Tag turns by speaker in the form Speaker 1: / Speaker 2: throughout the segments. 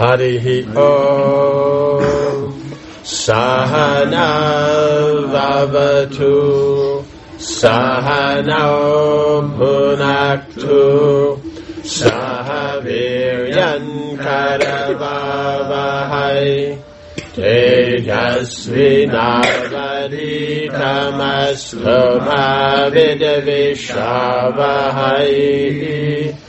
Speaker 1: Harihi Om Sahana Vavatu Sahana Bhunaktu Sahaviryan Karavavahai Tejasvinavaditamastu Mavidavishavahai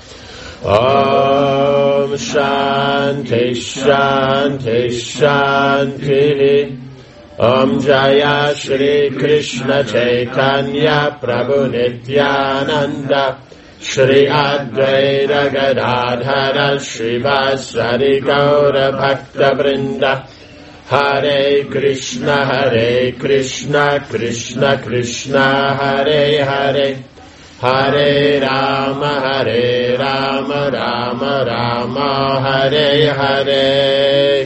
Speaker 1: Om Shanti Shanti Shanti Om Jaya Shri Krishna Chaitanya Prabhu Nityananda Shri Advaita Gadadhara Srivasari Gaura Bhakta Vrinda Hare Krishna Krishna Krishna Hare Hare Hare Rama Rama Rama Hare Hare.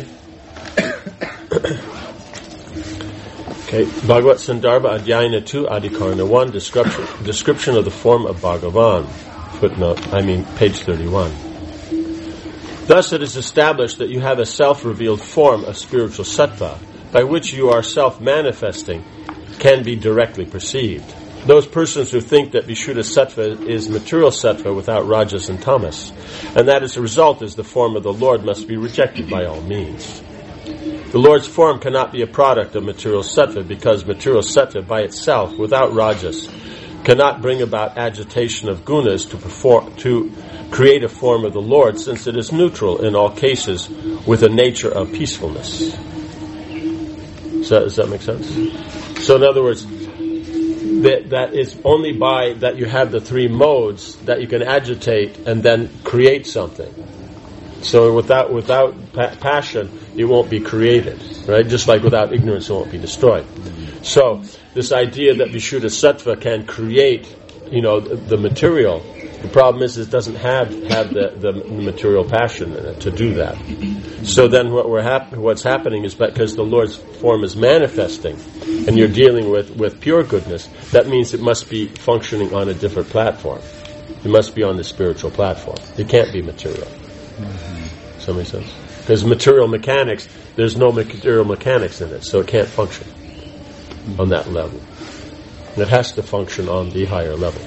Speaker 1: Okay, Bhagavat Sandarbha Adhyayana 2 Adhikarana 1 description of the form of Bhagavan. Page 31. Thus it is established that you have a self-revealed form of spiritual sattva, by which you are self-manifesting, can be directly perceived. Those persons who think that Vishuddha Sattva is material sattva without rajas and tamas, and that as a result is the form of the Lord, must be rejected by all means. The Lord's form cannot be a product of material sattva, because material sattva by itself, without rajas, cannot bring about agitation of gunas to create a form of the Lord, since it is neutral in all cases with a nature of peacefulness. Does that make sense? So in other words, that is only by that you have the three modes that you can agitate and then create something. So without passion, it won't be created, right? Just like without ignorance, it won't be destroyed. So this idea that Vishuddha Sattva can create, the material. The problem is it doesn't have the material passion in it to do that. So then what's happening is because the Lord's form is manifesting, and you're dealing with pure goodness, that means it must be functioning on a different platform. It must be on the spiritual platform. It can't be material. Does that make sense? Because material mechanics, there's no material mechanics in it, so it can't function on that level. And it has to function on the higher level.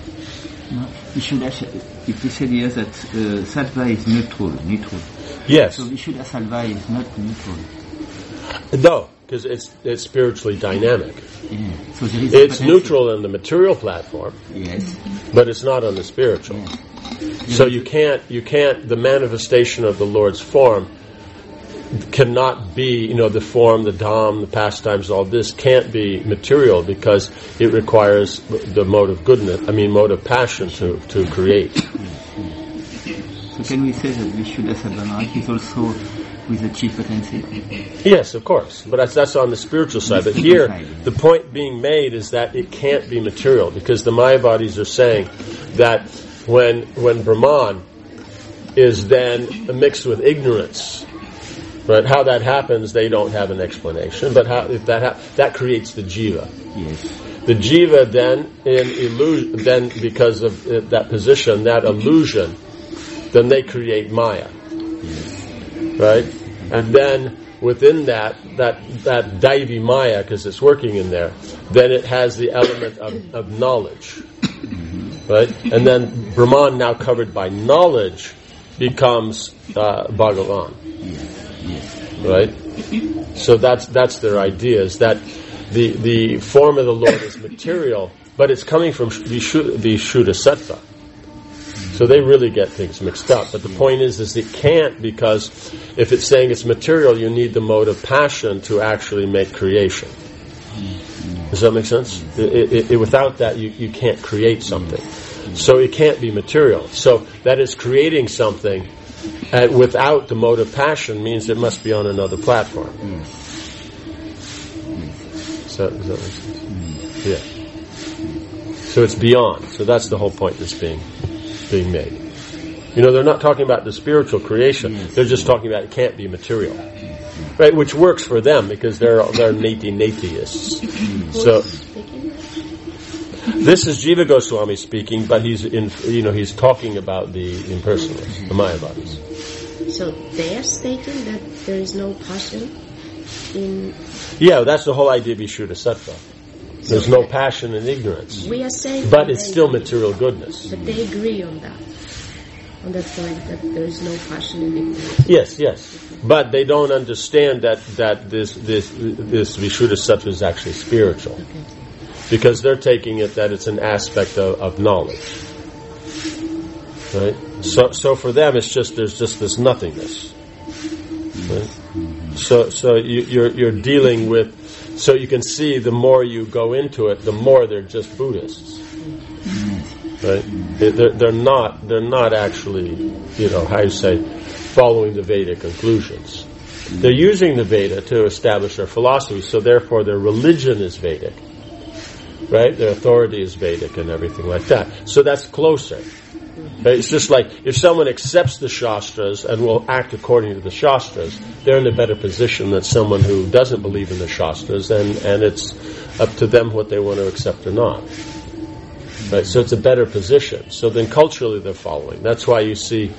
Speaker 2: If we said here that sattva is neutral.
Speaker 1: Yes.
Speaker 2: So Vishuddha Sattva is not neutral.
Speaker 1: No, because it's spiritually dynamic.
Speaker 2: Yeah. So there is
Speaker 1: it's neutral in the material platform.
Speaker 2: Yes.
Speaker 1: But it's not on the spiritual.
Speaker 2: Yes.
Speaker 1: So you can't, the manifestation of the Lord's form cannot be, the form, the dham, the pastimes, all this can't be material, because it requires the mode of goodness, mode of passion to create.
Speaker 2: So can we say that Vishuddha Sattva is also with the chief potency?
Speaker 1: Yes, of course. But that's on the spiritual side. But here, the point being made is that it can't be material, because the Mayavadis are saying that when Brahman is then mixed with ignorance, right? How that happens, they don't have an explanation. But that creates the jiva.
Speaker 2: Yes.
Speaker 1: The jiva then because of that position, that illusion, then they create maya, right? And then within that daivi maya, because it's working in there, then it has the element of knowledge, right? And then Brahman, now covered by knowledge, becomes Bhagavan. Right? So that's their idea, is that the form of the Lord is material, but it's coming from Vishuddha Sattva. So they really get things mixed up. But the point is it can't, because if it's saying it's material, you need the mode of passion to actually make creation. Does that make sense? Without that, you can't create something. So it can't be material. So that is creating something without the mode of passion means it must be on another platform. Does that make sense? Yeah. So it's beyond. So that's the whole point that's being made. They're not talking about the spiritual creation. They're just talking about it can't be material. Right? Which works for them, because they're nateists. So this is Jiva Goswami speaking, but he's talking about the impersonalists, the Mayavadis.
Speaker 3: So they are stating that there is no passion in...
Speaker 1: Yeah, that's the whole idea of Vishuddha-sattva. There's no passion in ignorance.
Speaker 3: We are saying...
Speaker 1: But it's still material goodness.
Speaker 3: But they agree on that. On that point that there is no passion in ignorance.
Speaker 1: Yes. But they don't understand that this Vishuddha-sattva is actually spiritual.
Speaker 3: Okay.
Speaker 1: Because they're taking it that it's an aspect of knowledge. Right? So for them it's just there's just this nothingness. Right? So you're dealing with, so you can see the more you go into it, the more they're just Buddhists. Right? They're not actually, how you say, following the Vedic conclusions. They're using the Veda to establish their philosophy, so therefore their religion is Vedic. Right? Their authority is Vedic and everything like that. So that's closer. Right? It's just like if someone accepts the Shastras and will act according to the Shastras, they're in a better position than someone who doesn't believe in the Shastras, and it's up to them what they want to accept or not. Right? So it's a better position. So then culturally they're following. That's why you see,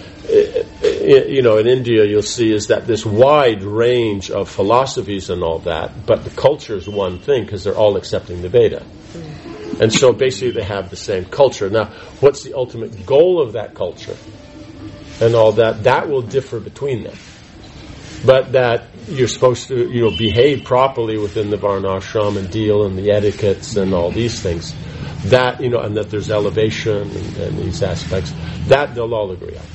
Speaker 1: in India you'll see is that this wide range of philosophies and all that, but the culture is one thing because they're all accepting the Veda. And so basically they have the same culture. Now, what's the ultimate goal of that culture? And all that, that will differ between them. But that you're supposed to, behave properly within the varnashram and deal in the etiquettes and all these things. That, and that there's elevation and these aspects, that they'll all agree on.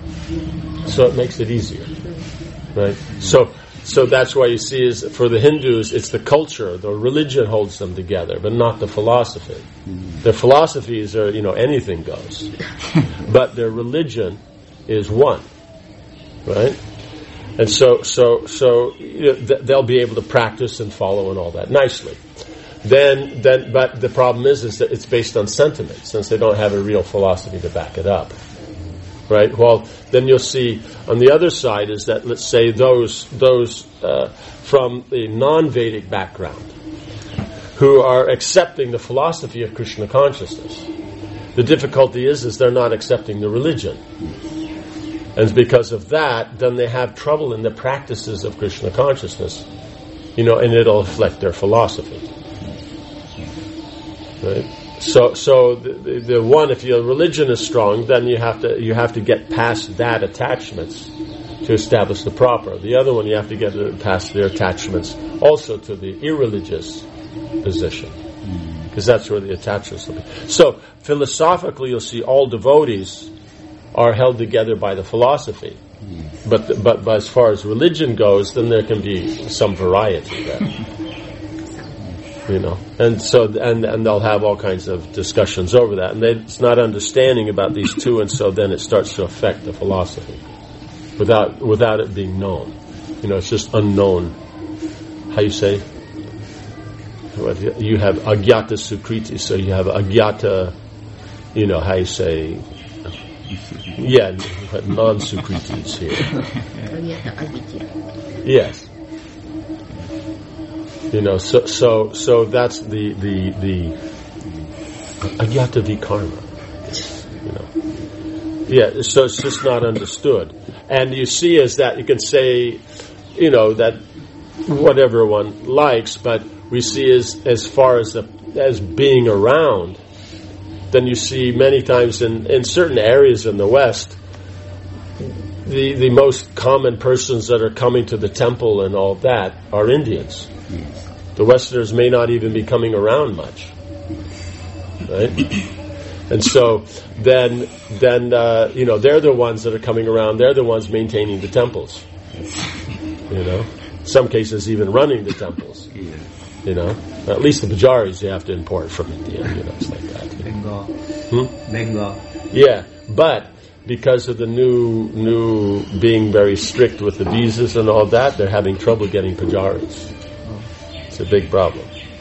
Speaker 1: So it makes it easier. Right? So that's why you see is for the Hindus, it's the culture, the religion holds them together, but not the philosophy. Their philosophies are, anything goes. But their religion is one. Right? And so they'll be able to practice and follow and all that nicely. Then, but the problem is that it's based on sentiment, since they don't have a real philosophy to back it up. Right? Well, then you'll see on the other side is that, let's say, those from the non-Vedic background who are accepting the philosophy of Krishna consciousness. The difficulty is they're not accepting the religion. And because of that, then they have trouble in the practices of Krishna consciousness, and it'll affect their philosophy. Right? So the one, if your religion is strong, then you have to get past that attachments to establish the proper. The other one, you have to get past their attachments also to the irreligious position, because that's where the attachments will be. So philosophically, you'll see all devotees are held together by the philosophy, but as far as religion goes, then there can be some variety there. And so and they'll have all kinds of discussions over that, and it's not understanding about these two, and so then it starts to affect the philosophy without it being known. It's just unknown. How you say? You have agyata sukriti, so you have agyata. How you say? Yeah, non-sukritis here. Yes. So that's the agyata vikarma. Yeah, so it's just not understood. And you see is that you can say, that whatever one likes, but we see as far as being around, then you see many times in certain areas in the West, the most common persons that are coming to the temple and all that are Indians. The Westerners may not even be coming around much, right? And so then they're the ones that are coming around. They're the ones maintaining the temples. Some cases even running the temples. At least the pujaris you have to import from India. It's like that.
Speaker 2: Bengal.
Speaker 1: Yeah, but because of the new being very strict with the visas and all that, they're having trouble getting pujaris. It's a big problem.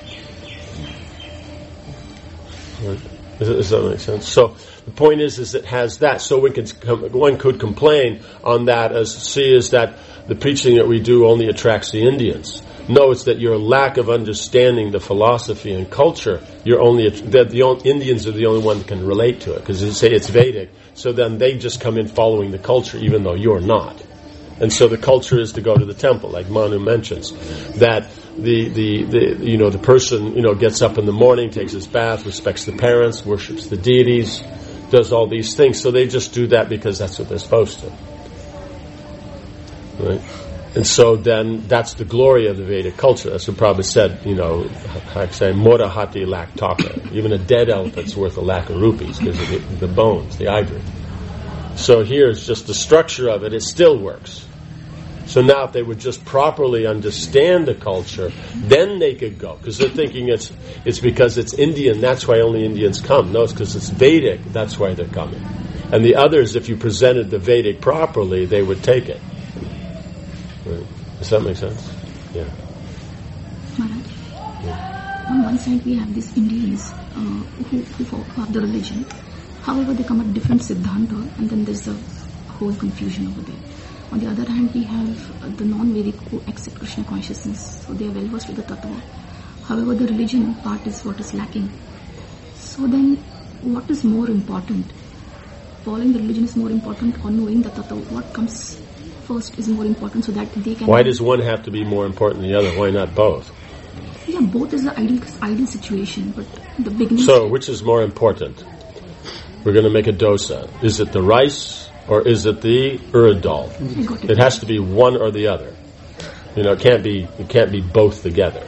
Speaker 1: Right. Does that make sense? So the point is it has that. So one could complain on that is that the preaching that we do only attracts the Indians. No, it's that your lack of understanding the philosophy and culture. The Indians are the only one that can relate to it, because you say it's Vedic. So then they just come in following the culture, even though you're not. And so the culture is to go to the temple, like Manu mentions, that the person gets up in the morning, takes his bath, respects the parents, worships the deities, does all these things. So they just do that because that's what they're supposed to, right? And so then that's the glory of the Vedic culture. That's what Prabhupada said. Mora hati lak taka. Even a dead elephant's worth a lakh of rupees because of the bones, the ivory. So here's just the structure of it. It still works. So now if they would just properly understand the culture, then they could go. Because they're thinking it's because it's Indian, that's why only Indians come. No, it's because it's Vedic, that's why they're coming. And the others, if you presented the Vedic properly, they would take it. Right. Does that make sense? Yeah.
Speaker 4: Maharaj, on one side we have these Indians who have the religion. However, they come at different siddhanta, and then there's a whole confusion over there. On the other hand, we have the non-Vedic who accept Krishna consciousness, so they are well versed with the tattva. However, the religion part is what is lacking. So then, what is more important? Following the religion is more important, or knowing the tattva? What comes first is more important, so that they can...
Speaker 1: Why does one have to be more important than the other? Why not both?
Speaker 4: Yeah, both is the ideal situation, but the beginning...
Speaker 1: So, which is more important? We're going to make a dosa. Is it the rice or is it the urad dal? It has to be one or the other. It can't be both together.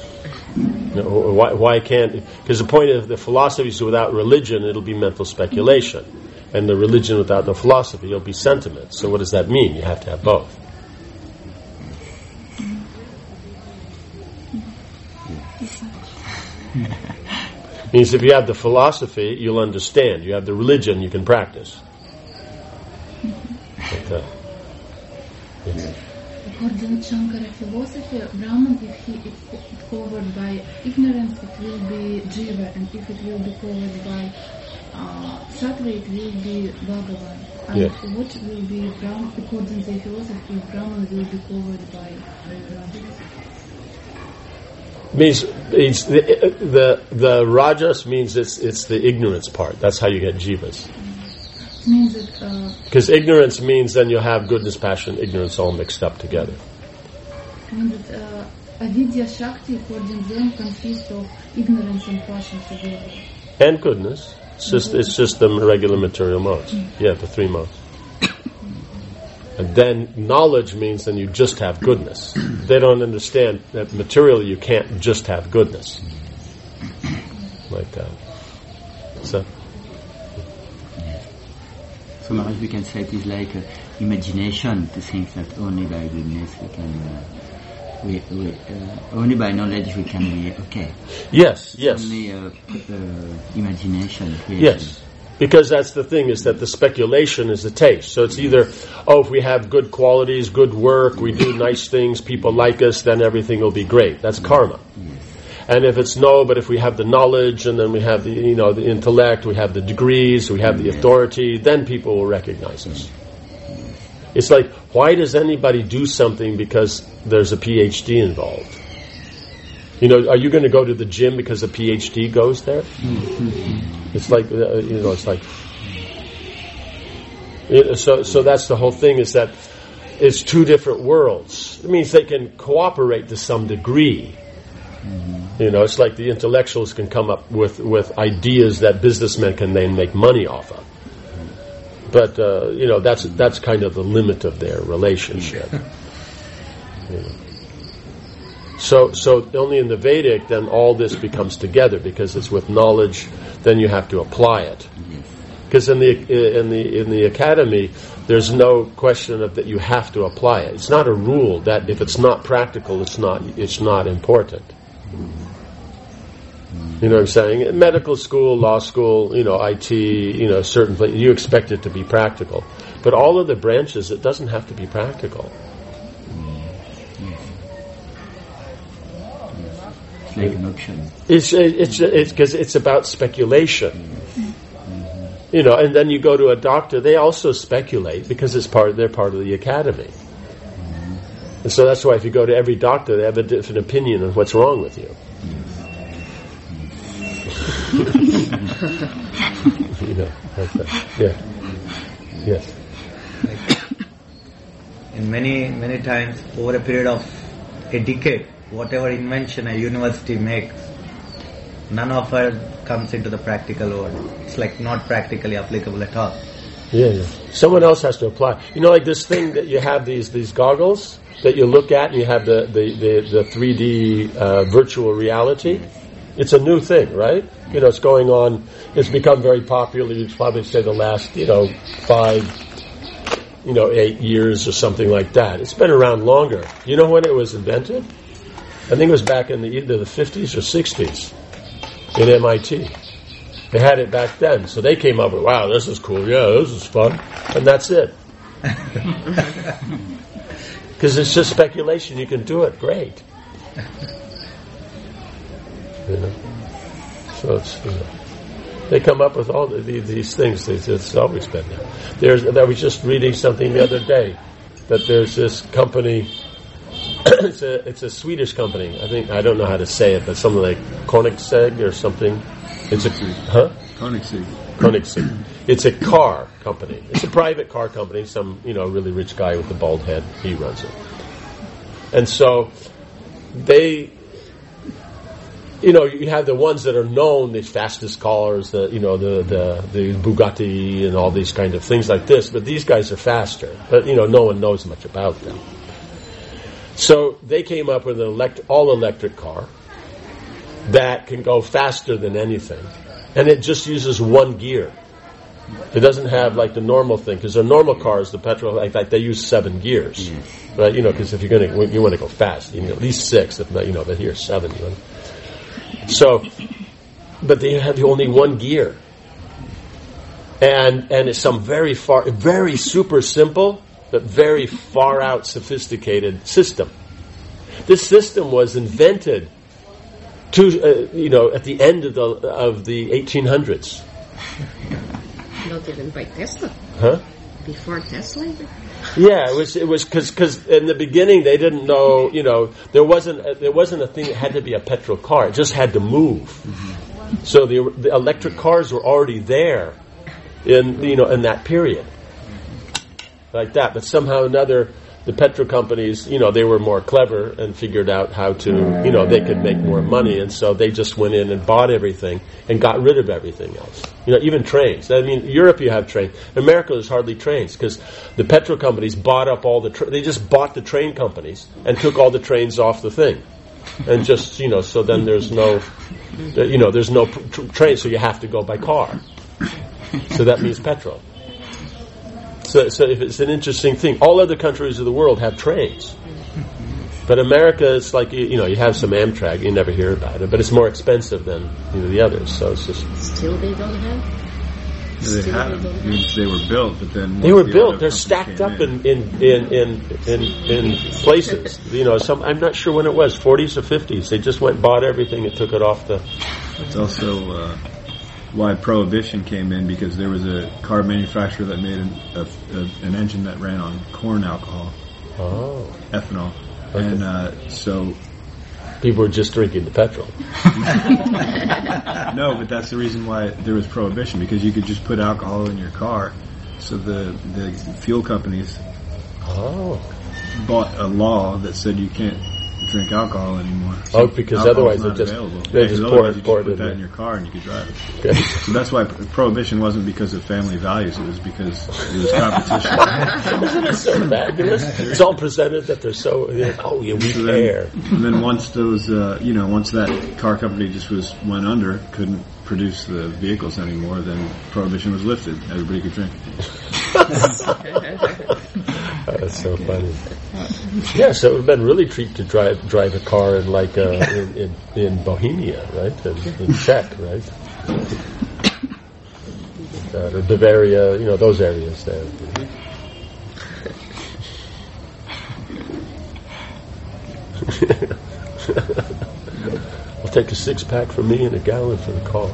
Speaker 1: Why can't? Because the point of the philosophy is without religion, it'll be mental speculation, and the religion without the philosophy, it'll be sentiment. So what does that mean? You have to have both. Means if you have the philosophy, you'll understand. You have the religion, you can practice. Like that. Yes.
Speaker 5: According to Shankara philosophy, Brahman, if he is covered by ignorance, it will be Jiva, and if it will be covered by Sattva, it will be Bhagavan. And
Speaker 1: yes.
Speaker 5: What will be Brahman, according to the philosophy, Brahman will be covered by Rajas?
Speaker 1: Means the rajas means it's the ignorance part. That's how you get jivas.
Speaker 5: Means that
Speaker 1: because ignorance means then you'll have goodness, passion, ignorance all mixed up together.
Speaker 5: Means that avidya shakti, according to them, consists of ignorance and passion together.
Speaker 1: And goodness. It's just the regular material modes. Yeah, the three modes. And then knowledge means then you just have goodness. They don't understand that materially you can't just have goodness. Like that. So
Speaker 2: Maharaj, we can say it is like imagination to think that only by goodness we can, only by knowledge we can be okay.
Speaker 1: Yes.
Speaker 2: Only imagination. Creation.
Speaker 1: Yes. Because that's the thing, is that the speculation is the taste. So it's either, if we have good qualities, good work, we do nice things, people like us, then everything will be great. That's karma.
Speaker 2: Yes.
Speaker 1: And if it's no, but if we have the knowledge, and then we have the, the intellect, we have the degrees, we have the authority, then people will recognize us. It's like, why does anybody do something because there's a PhD involved? Are you going to go to the gym because a PhD goes there? It's like, it's like... So that's the whole thing, is that it's two different worlds. It means they can cooperate to some degree. It's like the intellectuals can come up with ideas that businessmen can then make money off of. But, that's kind of the limit of their relationship. So only in the Vedic, then all this becomes together, because it's with knowledge, then you have to apply it. Because in the academy, there's no question of that you have to apply it. It's not a rule that if it's not practical, it's not important. You know what I'm saying? In medical school, law school, IT, certain places, you expect it to be practical. But all of the branches, it doesn't have to be practical.
Speaker 2: It's like an option.
Speaker 1: It's because it's about speculation. And then you go to a doctor, they also speculate because they're part of the academy. And so that's why if you go to every doctor, they have a different opinion on what's wrong with you. Like that. Yeah. Yes.
Speaker 6: In many times, over a period of a decade, whatever invention a university makes, none of it comes into the practical world. It's like not practically applicable at all.
Speaker 1: Yeah. Someone else has to apply. You know, like this thing that you have these goggles that you look at, and you have the 3D virtual reality. It's a new thing, right? You know, it's going on. It's become very popular. You'd probably say the last 5, 8 years or something like that. It's been around longer. You know when it was invented? I think it was back in either the 50s or 60s in MIT. They had it back then. So they came up with, wow, this is cool. Yeah, this is fun. And that's it. Because it's just speculation. You can do it. Great. So it's, they come up with all these things. It's always been there. I was just reading something the other day that there's this company. It's a Swedish company. I don't know how to say it, but something like Koenigsegg or something. It's Koenigsegg. It's a car company. It's a private car company. Some really rich guy with a bald head, he runs it. And so they, you have the ones that are known, the fastest cars, the Bugatti and all these kind of things like this. But these guys are faster. But no one knows much about them. So they came up with an all-electric car that can go faster than anything, and it just uses one gear. It doesn't have like the normal thing, because the normal cars, the petrol, like they use 7 gears, right? Because if you want to go fast, you need at least 6, if not, but here 7. So, but they have only one gear, and it's some very super simple, but very far out sophisticated system. This system was invented at the end of the 1800s.
Speaker 3: Not even by Tesla.
Speaker 1: Huh?
Speaker 3: Before Tesla.
Speaker 1: Yeah, it was because in the beginning they didn't know. There wasn't a thing that had to be a petrol car. It just had to move. Mm-hmm. So the electric cars were already there in that period. Like that, but somehow or another, the petrol companies, they were more clever and figured out how to, they could make more money, and so they just went in and bought everything and got rid of everything else. Even trains. Europe you have trains. In America there's hardly trains because the petrol companies bought up all they just bought the train companies and took all the trains off the thing, and just so then there's no, there's no train, so you have to go by car. So that means petrol. So if it's an interesting thing. All other countries of the world have trains. But America, it's like, you have some Amtrak, you never hear about it, but it's more expensive than the others. So it's just...
Speaker 3: Still they don't have?
Speaker 7: They had them. They were built, but then...
Speaker 1: They were built. They're stacked up in places. I'm not sure when it was, 40s or 50s. They just went and bought everything and took it off the...
Speaker 7: It's also... why Prohibition came in, because there was a car manufacturer that made an engine that ran on corn alcohol, ethanol, okay. And so
Speaker 1: people were just drinking the petrol.
Speaker 7: No, but that's the reason why there was Prohibition, because you could just put alcohol in your car. So the fuel companies bought a law that said you can't drink alcohol anymore. So
Speaker 1: because otherwise they just pour it
Speaker 7: put that in your car and you could drive it. Okay. So that's why Prohibition wasn't because of family values. It was because it was competition.
Speaker 1: Isn't it so fabulous? It's all presented that they're so we care.
Speaker 7: And then once those once that car company just went under, couldn't produce the vehicles anymore, then Prohibition was lifted. Everybody could drink.
Speaker 1: That's so funny. Yeah, so it would have been really treat to drive a car in in Bohemia, right? In Czech, right? Or Bavaria, those areas there. I'll take a 6-pack for me and a gallon for the car.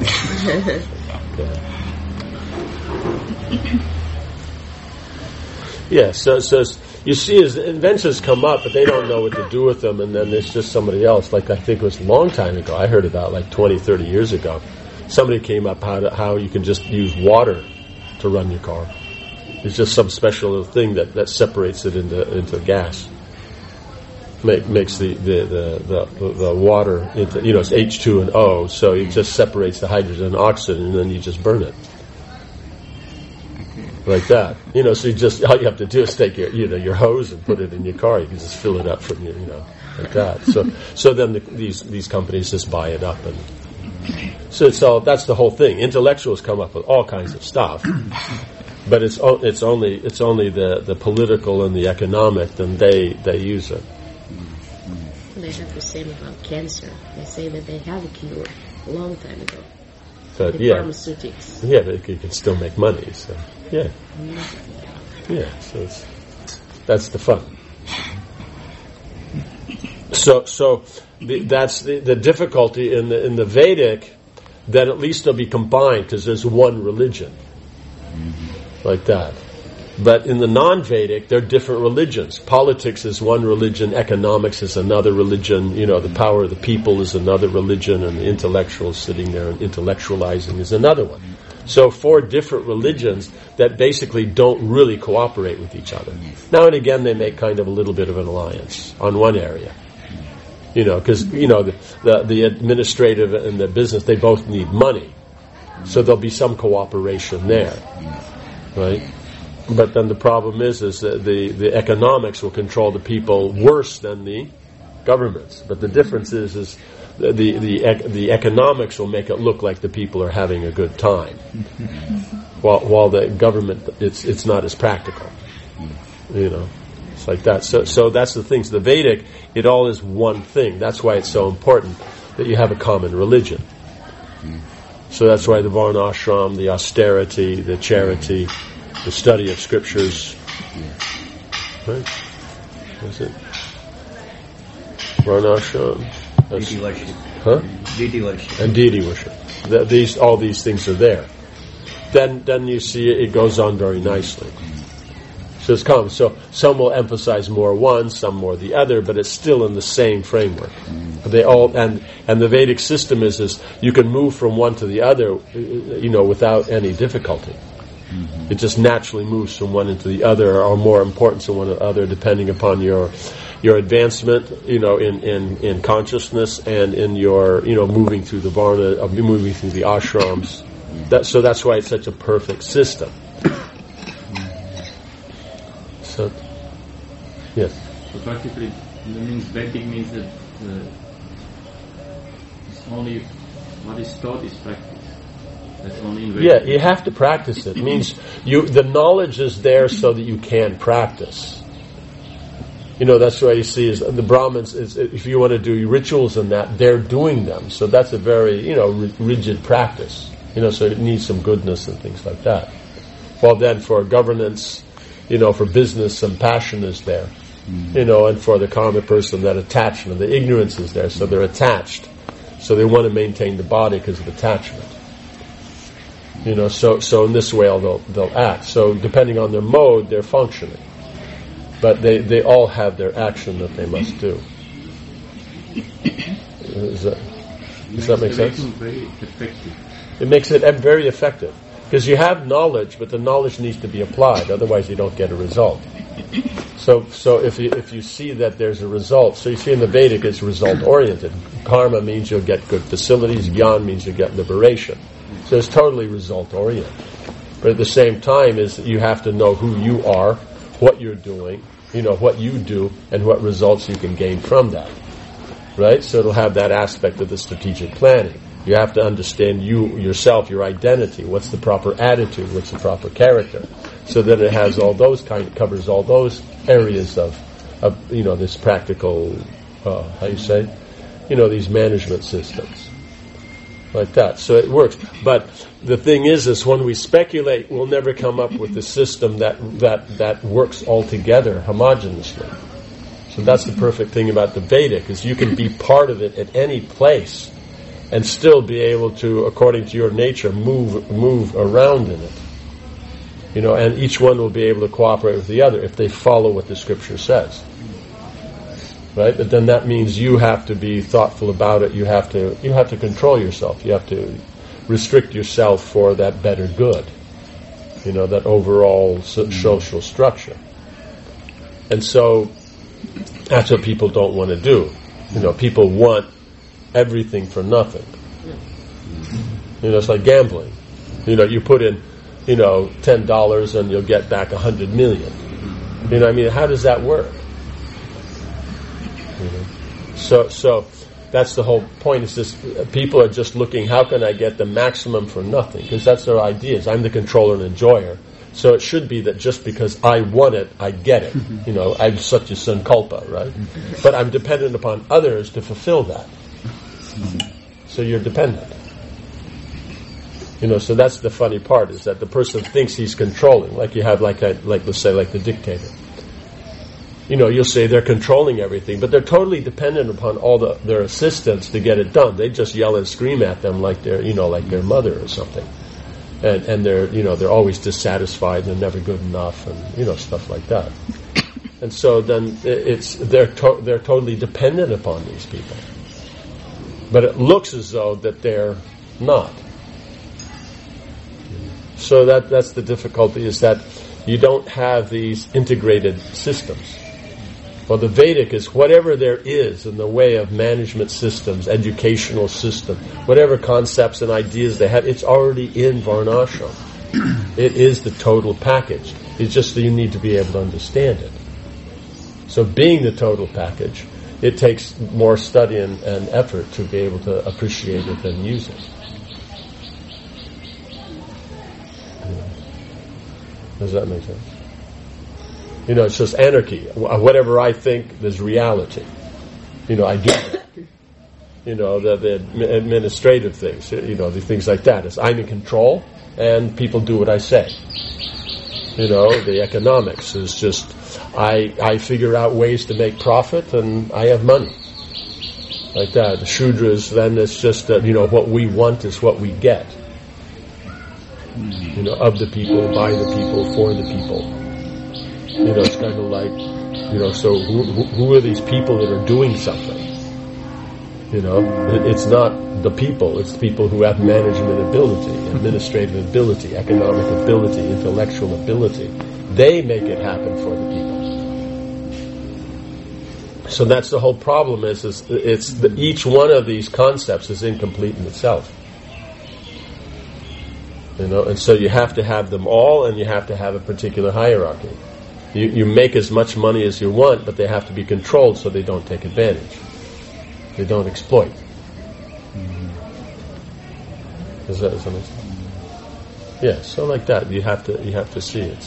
Speaker 1: Yeah, so you see, as inventions come up, but they don't know what to do with them, and then there's just somebody else. Like I think it was a long time ago, I heard about 20, 30 years ago, somebody came up how you can just use water to run your car. It's just some special little thing that separates it into gas. Makes the water into, it's H2 and O, so it just separates the hydrogen and oxygen, and then you just burn it. Like that. So all you have to do is take your hose and put it in your car. You can just fill it up from like that. So then these companies just buy it up, and so that's the whole thing. Intellectuals come up with all kinds of stuff, but it's only the political and the economic, and they use it.
Speaker 3: They have the same about cancer. They say that they have a cure a long time ago.
Speaker 1: But
Speaker 3: the pharmaceutics.
Speaker 1: Yeah, but you can still make money. So yeah. So that's the fun. So that's the difficulty in the Vedic, that at least they'll be combined because there's one religion, like that. But in the non-Vedic, they're different religions. Politics is one religion, economics is another religion, the power of the people is another religion, and the intellectuals sitting there and intellectualizing is another one. So 4 different religions that basically don't really cooperate with each other. Now and again, they make kind of a little bit of an alliance on one area. Because, the administrative and the business, they both need money. So there'll be some cooperation there. Right? But then the problem is that the economics will control the people worse than the governments. But the difference is the economics will make it look like the people are having a good time, while the government it's not as practical. It's like that. So that's the things. The Vedic, it all is one thing. That's why it's so important that you have a common religion. So that's why the Varnashram, the austerity, the charity, the study of scriptures. Right? What's it? Varnashram.
Speaker 6: Deity worship.
Speaker 1: Huh?
Speaker 6: Deity worship.
Speaker 1: And deity worship. All these things are there. Then you see it goes on very nicely. So it's common. So some will emphasize more one, some more the other, but it's still in the same framework. They all and the Vedic system is you can move from one to the other, without any difficulty. It just naturally moves from one into the other, or more importance to one or the other, depending upon your advancement, in consciousness, and in your, moving through the varna, moving through the ashrams. So that's why it's such a perfect system. So, yes.
Speaker 8: So practically, that means Vedic means that it's only what is taught is practice. That's only in Vedic.
Speaker 1: Yeah, you have to practice it. It means the knowledge is there so that you can practice. That's why you see is the Brahmins, if you want to do rituals and that, they're doing them. So that's a very, rigid practice. So it needs some goodness and things like that. Well, then for governance, for business, some passion is there. And for the common person, that attachment, the ignorance is there. So they're attached. So they want to maintain the body because of attachment. So in this way they'll act. So depending on their mode, they're functioning. But they all have their action that they must do. Does that make sense?
Speaker 8: Very effective.
Speaker 1: It makes it very effective. Because you have knowledge, but the knowledge needs to be applied. Otherwise you don't get a result. So if you see that there's a result, so you see in the Vedic it's result-oriented. Karma means you'll get good facilities. Jnana means you'll get liberation. So it's totally result-oriented. But at the same time is you have to know who you are, what you're doing, what you do, and what results you can gain from that. Right? So it'll have that aspect of the strategic planning. You have to understand yourself, your identity, what's the proper attitude, what's the proper character. So that it has all those covers all those areas of this practical, these management systems. Like that. So it works. But the thing is when we speculate, we'll never come up with a system that works altogether homogeneously. So that's the perfect thing about the Vedic, is you can be part of it at any place and still be able to, according to your nature, move around in it. And each one will be able to cooperate with the other if they follow what the scripture says. Right? But then that means you have to be thoughtful about it. You have to control yourself. You have to restrict yourself for that better good. that overall social structure. And so that's what people don't want to do. People want everything for nothing. It's like gambling. You put in, $10 and you'll get back 100 million. How does that work? So that's the whole point. Is this people are just looking, how can I get the maximum for nothing? Because that's their ideas. I'm the controller and enjoyer. So it should be that just because I want it, I get it. I'm such a sankalpa, right? But I'm dependent upon others to fulfill that. So you're dependent. So that's the funny part, is that the person thinks he's controlling. Like you have, let's say, like the dictator. You'll say they're controlling everything, but they're totally dependent upon all their assistants to get it done. They just yell and scream at them like they're, like their mother or something. And they're, they're always dissatisfied and they're never good enough and, stuff like that. And so then they're totally dependent upon these people. But it looks as though that they're not. So that's the difficulty, is that you don't have these integrated systems. Well, the Vedic is whatever there is in the way of management systems, educational system, whatever concepts and ideas they have, it's already in Varnashram. It is the total package. It's just that you need to be able to understand it. So being the total package, it takes more study and effort to be able to appreciate it and use it. Does that make sense? It's just anarchy. Whatever I think, there's reality. I do that. The administrative things, the things like that. It's I'm in control, and people do what I say. The economics is just, I figure out ways to make profit, and I have money. Like that. The Shudras, then it's just that, what we want is what we get. Of the people, by the people, for the people. It's kind of like, so who are these people that are doing something? It's not the people, it's the people who have management ability, administrative ability, economic ability, intellectual ability. They make it happen for the people. So that's the whole problem, each one of these concepts is incomplete in itself. And so you have to have them all, and you have to have a particular hierarchy. You make as much money as you want, but they have to be controlled so they don't take advantage. They don't exploit. Does that make sense? Yeah, so like that, you have to see it.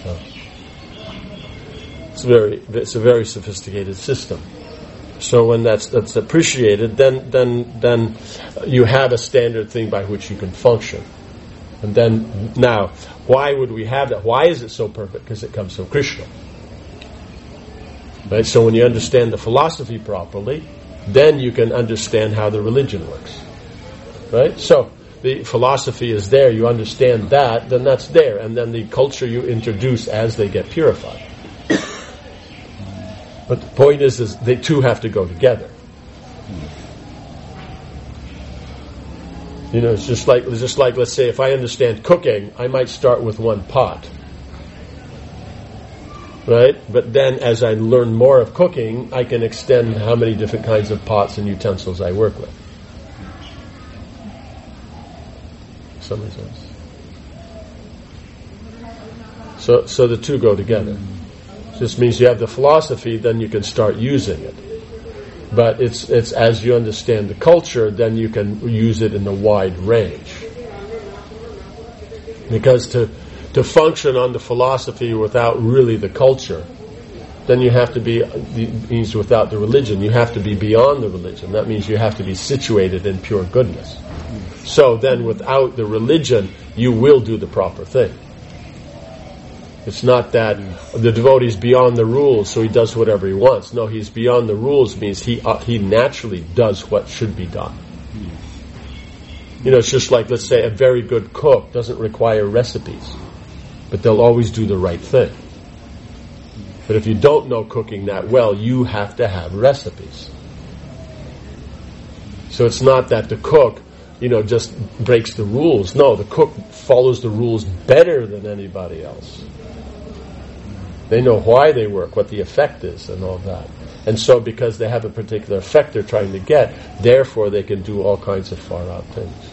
Speaker 1: It's a very sophisticated system. So when that's appreciated, then you have a standard thing by which you can function. And then, now, why would we have that? Why is it so perfect? Because it comes from Krishna. Right? So when you understand the philosophy properly, then you can understand how the religion works. Right? So, the philosophy is there, you understand that, then that's there. And then the culture you introduce as they get purified. But the point is they two have to go together. It's just like, let's say, if I understand cooking, I might start with one pot. Right? But then as I learn more of cooking, I can extend how many different kinds of pots and utensils I work with. Does that make sense? So the two go together. This means you have the philosophy, then you can start using it. But it's as you understand the culture, then you can use it in a wide range. Because to function on the philosophy without really the culture, then you have to means without the religion, you have to be beyond the religion. That means you have to be situated in pure goodness. So then without the religion, you will do the proper thing. It's not that the devotee is beyond the rules, so he does whatever he wants. No, he's beyond the rules means he naturally does what should be done. It's just like, let's say, a very good cook doesn't require recipes, but they'll always do the right thing. But if you don't know cooking that well, you have to have recipes. So it's not that the cook, just breaks the rules. No, the cook follows the rules better than anybody else. They know why they work, what the effect is, and all that. And so because they have a particular effect they're trying to get, therefore they can do all kinds of far-out things.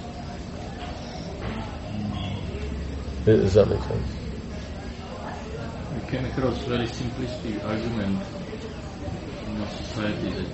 Speaker 1: Does that make sense?
Speaker 8: We came across very simplistic argument in our society that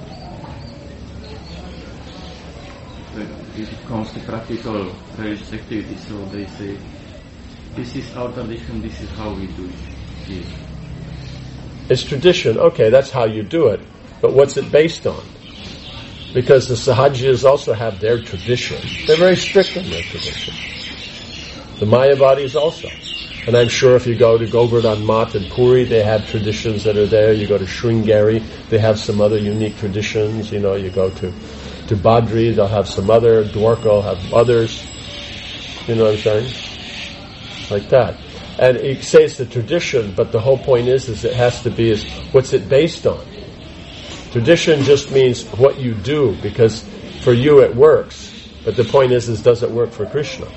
Speaker 8: if it comes to practical religious activity, so they say, this is our tradition, this is how we do it here.
Speaker 1: It's tradition. Okay, that's how you do it. But what's it based on? Because the Sahajiyas also have their tradition. They're very strict in their tradition. The Mayavadis also. And I'm sure if you go to Govardhan Math and Puri, they have traditions that are there. You go to Sringeri, they have some other unique traditions. You go to Badri, they'll have some other. Dwarka will have others. You know what I'm saying? Like that. And you say it's the tradition, but the whole point is it has to be what's it based on? Tradition just means what you do, because for you it works. But the point is does it work for Krishna?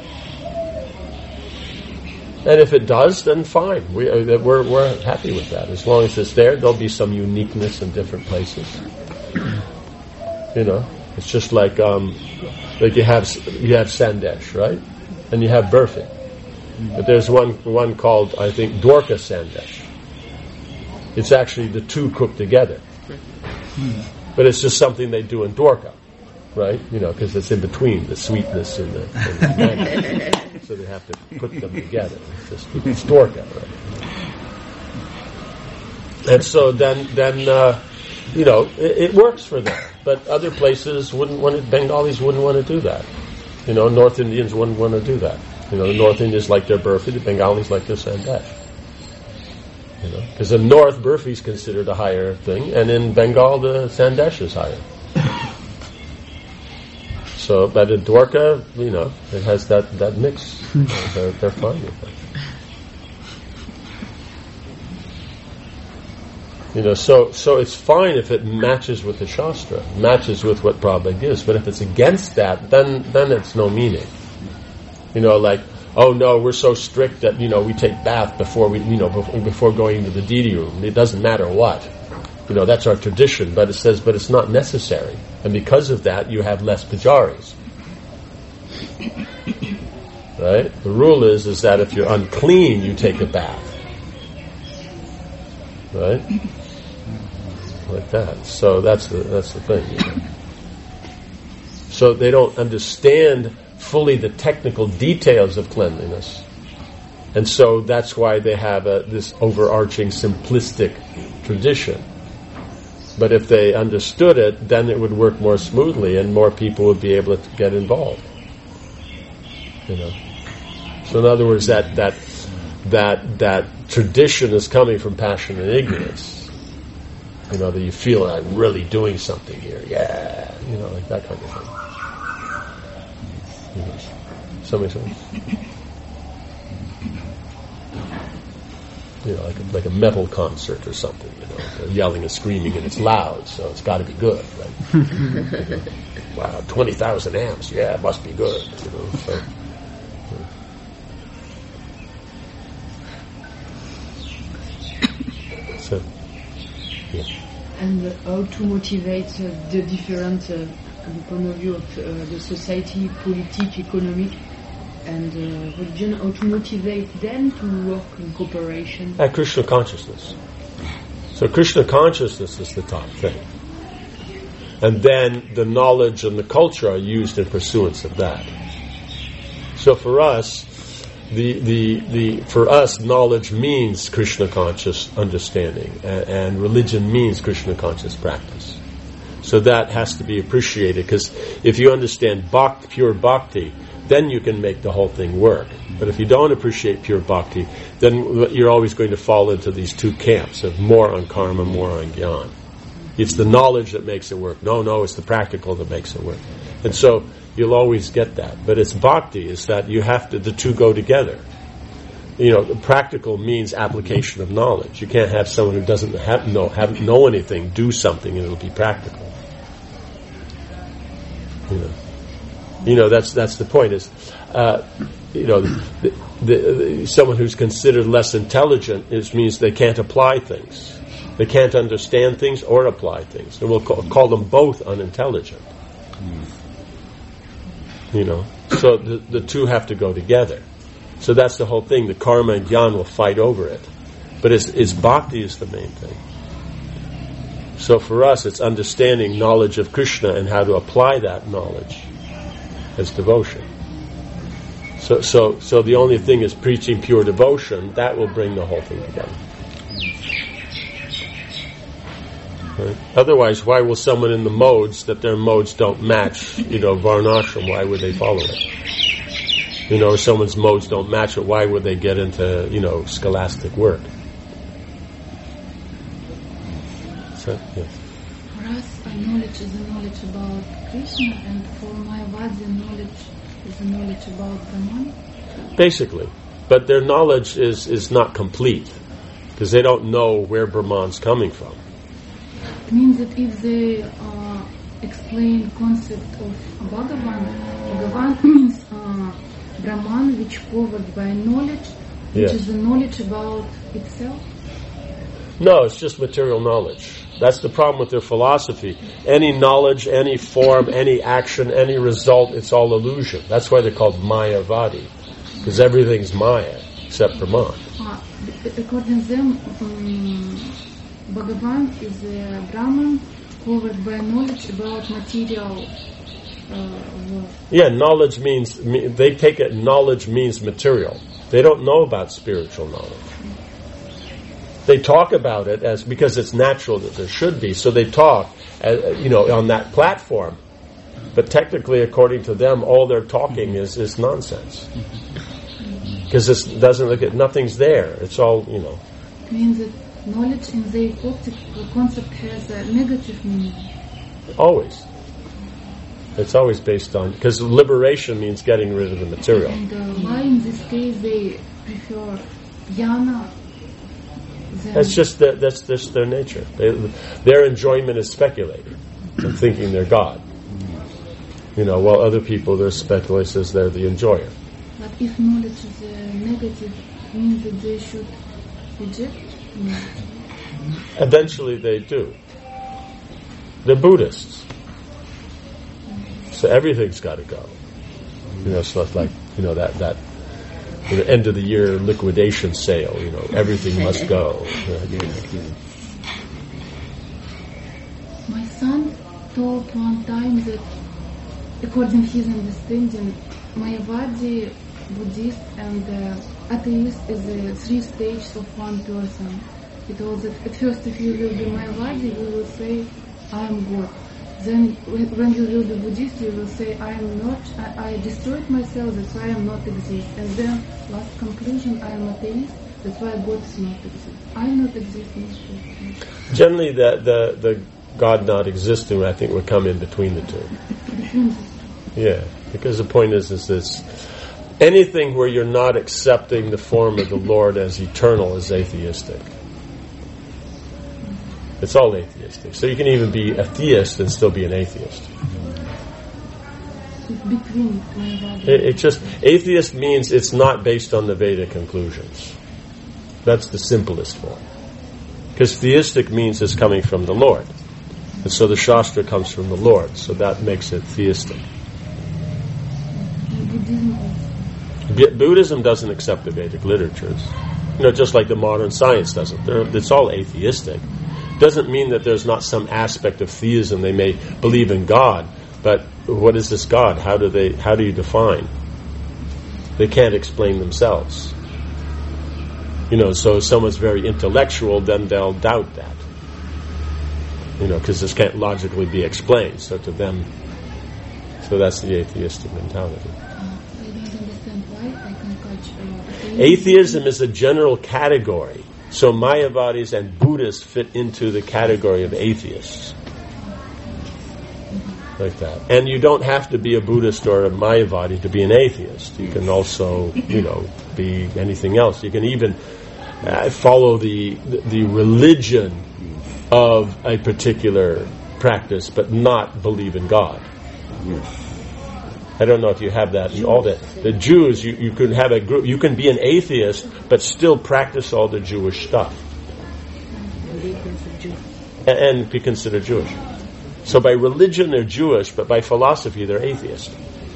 Speaker 1: And if it does, then fine. We're happy with that. As long as it's there, there'll be some uniqueness in different places. It's just like you have Sandesh, right? And you have Burfi. But there's one called, I think, Dwarka Sandesh. It's actually the two cooked together. But it's just something they do in Dwarka, right? Because it's in between the sweetness and the mango. So they have to put them together. It's Dwarka, right? And so then it works for them. But other places Bengalis wouldn't want to do that. North Indians wouldn't want to do that. The North Indians like their burfi, the Bengalis like their sandesh. Because in North, burfi is considered a higher thing, and in Bengal, the sandesh is higher. So, but in Dwarka, it has that mix. They're fine with that. So it's fine if it matches with the Shastra, matches with what Prabhupada gives. But if it's against that, then it's no meaning. Like, oh no, we're so strict that we take bath before before going into the deity room. It doesn't matter what. That's our tradition. But it says, but it's not necessary, and because of that, you have less pujaris. Right? The rule is that if you're unclean, you take a bath. Right? Like that. So that's the thing. So they don't understand fully the technical details of cleanliness, and so that's why they have this overarching simplistic tradition. But if they understood it, then it would work more smoothly, and more people would be able to get involved. So in other words, that tradition is coming from passion and ignorance. That you feel I'm really doing something here, like that kind of thing. Somebody says, like a metal concert or something. They're yelling and screaming, and it's loud, so it's got to be good, right? Wow, 20,000 amps, it must be good. So, yeah.
Speaker 9: And how to motivate the different point of view of the society, politic, economic, and religion, how to motivate them to work in cooperation?
Speaker 1: At Krishna consciousness. So Krishna consciousness is the top thing. And then the knowledge and the culture are used in pursuance of that. So for us, for us, knowledge means Krishna conscious understanding, and religion means Krishna conscious practice. So that has to be appreciated, because if you understand pure bhakti, then you can make the whole thing work. But if you don't appreciate pure bhakti, then you're always going to fall into these two camps of more on karma, more on jnana. It's the knowledge that makes it work. No, it's the practical that makes it work. And so you'll always get that. But it's bhakti, is that you have to, the two go together. Practical means application of knowledge. You can't have someone who doesn't know anything do something and it'll be practical. That's the point. Is someone who's considered less intelligent means they can't apply things. They can't understand things or apply things. And we'll call them both unintelligent. So the two have to go together. So that's the whole thing. The karma and jnana will fight over it. But it's bhakti is the main thing. So for us, it's understanding knowledge of Krishna and how to apply that knowledge as devotion. So the only thing is preaching pure devotion. That will bring the whole thing together. Right? Otherwise, why will someone in the modes, that their modes don't match, varnashram, why would they follow it? Or someone's modes don't match it, why would they get into, scholastic work? So, yes.
Speaker 5: For us, knowledge is a knowledge about Krishna, and for Mayavadi, knowledge is a knowledge about Brahman?
Speaker 1: Basically. But their knowledge is not complete, because they don't know where Brahman's coming from.
Speaker 5: It means that if they explain concept of Bhagavan means Brahman which covered by knowledge, which is the knowledge about itself?
Speaker 1: No, it's just material knowledge. That's the problem with their philosophy. Any knowledge, any form, any action, any result, it's all illusion. That's why they're called Mayavadi, because everything's Maya except Brahman.
Speaker 5: According to them, Bhagavan is a Brahman covered by knowledge about material world. Yeah,
Speaker 1: knowledge means, they take it, knowledge means material. They don't know about spiritual knowledge. They talk about it as, because it's natural that there should be, so they talk, on that platform. But technically, according to them, all their talking is nonsense. Because it doesn't look at, nothing's there. It's all,
Speaker 5: It means that knowledge in the concept has a negative meaning.
Speaker 1: Always. It's always based on, because liberation means getting rid of the material.
Speaker 5: And why in this case they prefer jnana?
Speaker 1: That's just their nature. Their enjoyment is speculating and thinking they're God. While other people, their speculation says they're the enjoyer.
Speaker 5: But if knowledge is negative, means that they should reject knowledge.
Speaker 1: Eventually they do. They're Buddhists. So everything's got to go. So it's like, that end of the year liquidation sale, everything must go.
Speaker 5: My son told one time that, according to his understanding, Mayavadi, Buddhist and atheist is the three stages of one person. He told that at first if you will be Mayavadi, you will say, I am God. Then when you will be Buddhist, you will say, I am not, I destroyed myself, that's why I am not exist. And then, last conclusion, I am atheist, that's why God is not exist. I am not existing.
Speaker 1: Generally, the God not existing, I think, would come in between the two. Yeah, because the point is this, anything where you're not accepting the form of the Lord as eternal is atheistic. It's all atheistic. So you can even be a theist and still be an atheist.
Speaker 5: Between
Speaker 1: it just, atheist means it's not based on the Veda conclusions. That's the simplest form. Because theistic means it's coming from the Lord. And so the Shastra comes from the Lord. So that makes it theistic. Buddhism doesn't accept the Vedic literatures. Just like the modern science doesn't. It's all atheistic. Doesn't mean that there's not some aspect of theism. They may believe in God, but what is this God? How do you define? They can't explain themselves. So if someone's very intellectual, then they'll doubt that. Because this can't logically be explained. So to them, that's the atheistic mentality.
Speaker 5: I don't understand why I can catch
Speaker 1: atheism is a general category. So Mayavadis and Buddhists fit into the category of atheists. Like that. And you don't have to be a Buddhist or a Mayavadi to be an atheist. You can also, be anything else. You can even follow the religion of a particular practice, but not believe in God. I don't know if you have that. All the Jews, you can have a group. You can be an atheist, but still practice all the Jewish stuff, and be considered Jewish. So by religion they're Jewish, but by philosophy they're atheist.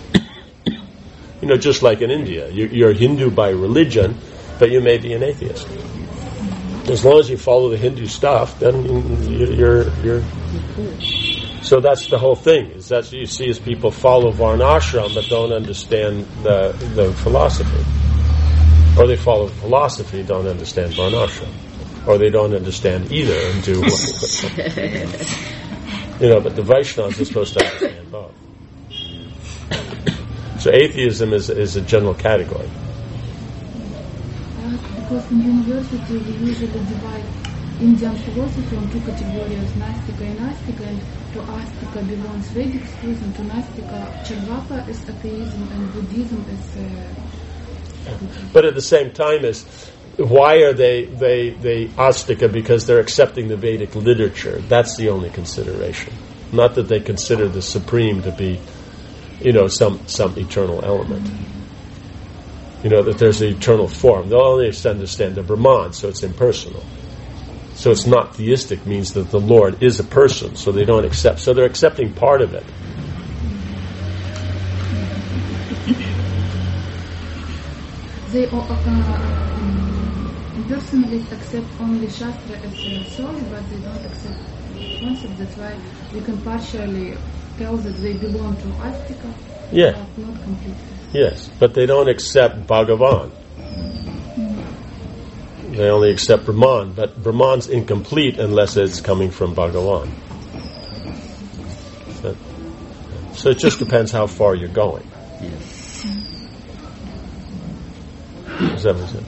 Speaker 1: Just like in India, you're Hindu by religion, but you may be an atheist. As long as you follow the Hindu stuff, then you're. So that's the whole thing. Is that you see as people follow Varnashram but don't understand the philosophy, or they follow philosophy, don't understand Varnashram, or they don't understand either and do. But the Vaishnavas are supposed to understand both. So atheism is a general category.
Speaker 5: Because in university we usually divide Indian philosophy on two categories, Nastika and Astika, and to Astika belongs Vedic schools, and to Nastika Charvaka is atheism and Buddhism is...
Speaker 1: But at the same time, why are they Astika? Because they're accepting the Vedic literature. That's the only consideration. Not that they consider the Supreme to be, some eternal element. That there's an eternal form. They'll only understand the Brahman, so it's impersonal. So it's not theistic, means that the Lord is a person, so they don't accept. So they're accepting part of it.
Speaker 5: They personally accept only Shastra as a source, but they don't accept concept. That's why we can partially tell that they belong to Astika, but not completely.
Speaker 1: Yes, but they don't accept Bhagavan. They only accept Brahman, but Brahman's incomplete unless it's coming from Bhagavan. So it just depends how far you're going. Does that make sense?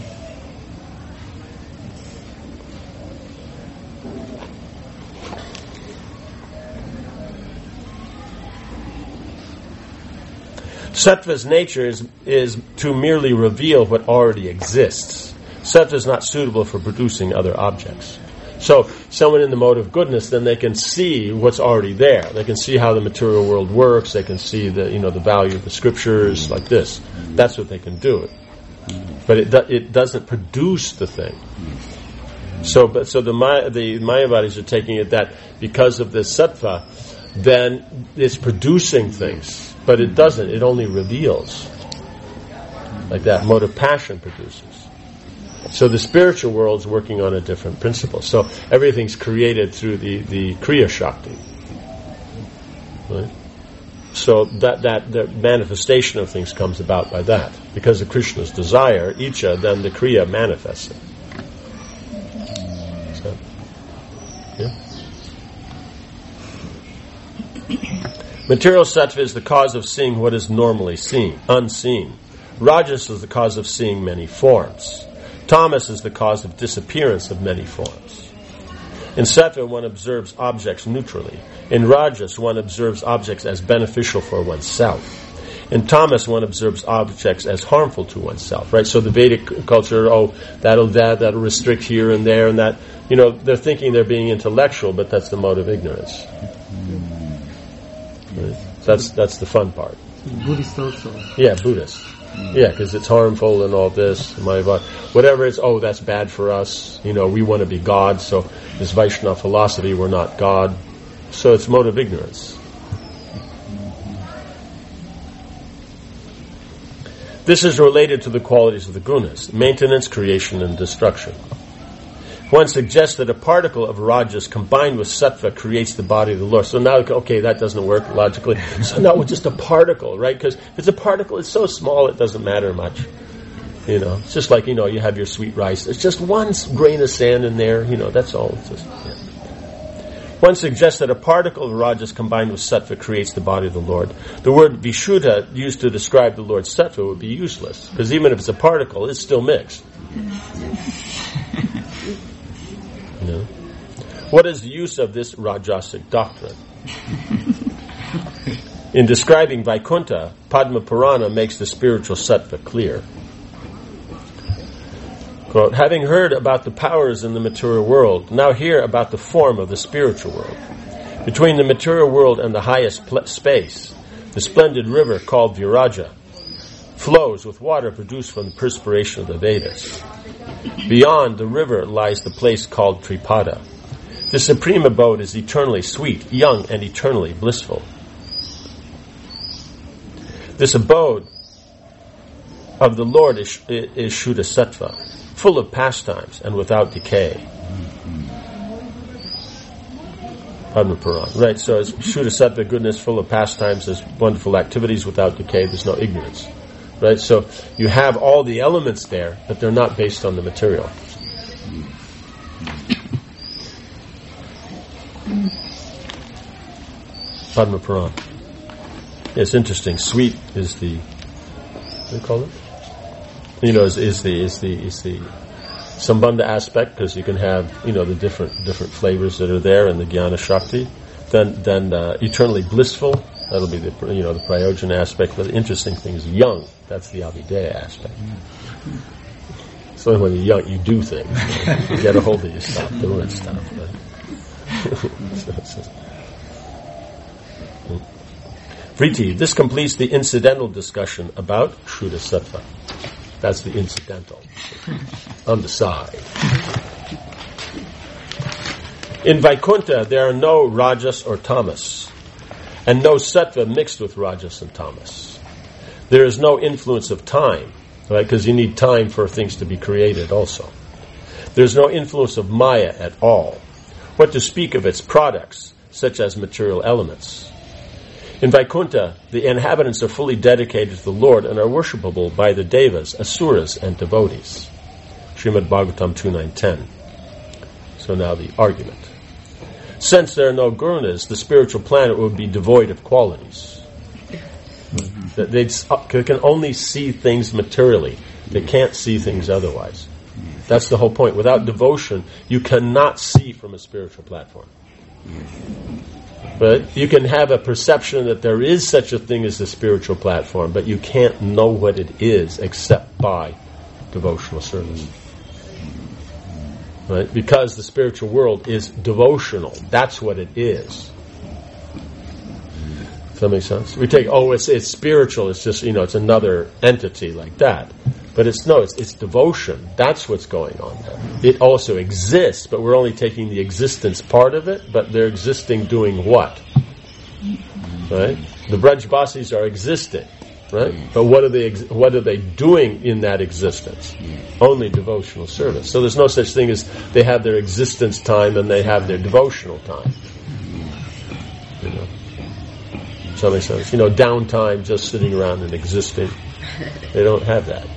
Speaker 1: Sattva's nature is to merely reveal what already exists. Sattva is not suitable for producing other objects. So, someone in the mode of goodness, then they can see what's already there. They can see how the material world works. They can see the value of the scriptures, like this. That's what they can do. But it doesn't produce the thing. So the Mayavadis are taking it that because of this sattva, then it's producing things. But it doesn't. It only reveals. Like that mode of passion produces. So the spiritual world is working on a different principle. So everything's created through the Kriya Shakti. Right? So that the manifestation of things comes about by that. Because of Krishna's desire, Icha, then the Kriya manifests it. So, yeah. Material sattva is the cause of seeing what is normally unseen. Rajas is the cause of seeing many forms. Tamas is the cause of disappearance of many forms. In sattva, one observes objects neutrally. In rajas, one observes objects as beneficial for oneself. In tamas, one observes objects as harmful to oneself. Right? So the Vedic culture, that'll restrict here and there and that. They're thinking they're being intellectual, but that's the mode of ignorance. Right? That's the fun part.
Speaker 2: Buddhist also.
Speaker 1: Yeah, Buddhist. Yeah, because it's harmful and all this. Whatever it's, that's bad for us. We want to be God, so this Vaishnava philosophy, we're not God. So it's mode of ignorance. This is related to the qualities of the gunas: maintenance, creation, and destruction. One suggests that a particle of rajas combined with sattva creates the body of the Lord. So now, that doesn't work logically. So now it's just a particle, right? Because if it's a particle, it's so small it doesn't matter much. It's just like, you have your sweet rice. It's just one grain of sand in there, that's all. It's just, One suggests that a particle of rajas combined with sattva creates the body of the Lord. The word vishuddha used to describe the Lord's sattva would be useless. Because even if it's a particle, it's still mixed. What is the use of this Rajasic doctrine? In describing Vaikuntha, Padma Purana makes the spiritual sattva clear. Quote, having heard about the powers in the material world, now hear about the form of the spiritual world. Between the material world and the highest space, The splendid river called Viraja flows with water produced from the perspiration of the Vedas. Beyond the river lies the place called Tripada. The supreme abode is eternally sweet, young, and eternally blissful. This abode of the Lord is Shuddha-sattva, full of pastimes and without decay. Padma Puran. Right, so as Shuddha-sattva, goodness, full of pastimes, there's wonderful activities without decay, there's no ignorance. Right, so you have all the elements there, but they're not based on the material. Padma Puran. It's interesting. Sweet is the, what do you call it? You know, is the Sambandha aspect, because you can have, you know, the different flavors that are there in the Jnana Shakti. Then eternally blissful. That'll be the Prayojana aspect. But the interesting thing is young. That's the Abhideya aspect. So when you're young, you do things. You get a hold of yourself, doing stuff. Vriti, this completes the incidental discussion about Shuddha-sattva. That's the incidental. On the side. In Vaikuntha, there are no Rajas or Tamas, and no Sattva mixed with Rajas and Tamas. There is no influence of time, right? Because you need time for things to be created also. There's no influence of Maya at all. What to speak of its products, such as material elements. In Vaikuntha, the inhabitants are fully dedicated to the Lord and are worshipable by the Devas, Asuras, and devotees. Srimad Bhagavatam 2.9.10. So now the argument. Since there are no gunas, the spiritual planet would be devoid of qualities. They can only see things materially. They can't see things otherwise. That's the whole point. Without devotion, you cannot see from a spiritual platform. But you can have a perception that there is such a thing as the spiritual platform, but you can't know what it is except by devotional service. Right? Because the spiritual world is devotional. That's what it is. Does that make sense? We take, it's spiritual, it's just, it's another entity like that. But it's devotion. That's what's going on there. It also exists, but we're only taking the existence part of it, but they're existing doing what? Right? The Brajbasis are existing, right? But what are they doing in that existence? Only devotional service. So there's no such thing as they have their existence time and they have their devotional time. Does that make sense? Downtime, just sitting around and existing. They don't have that.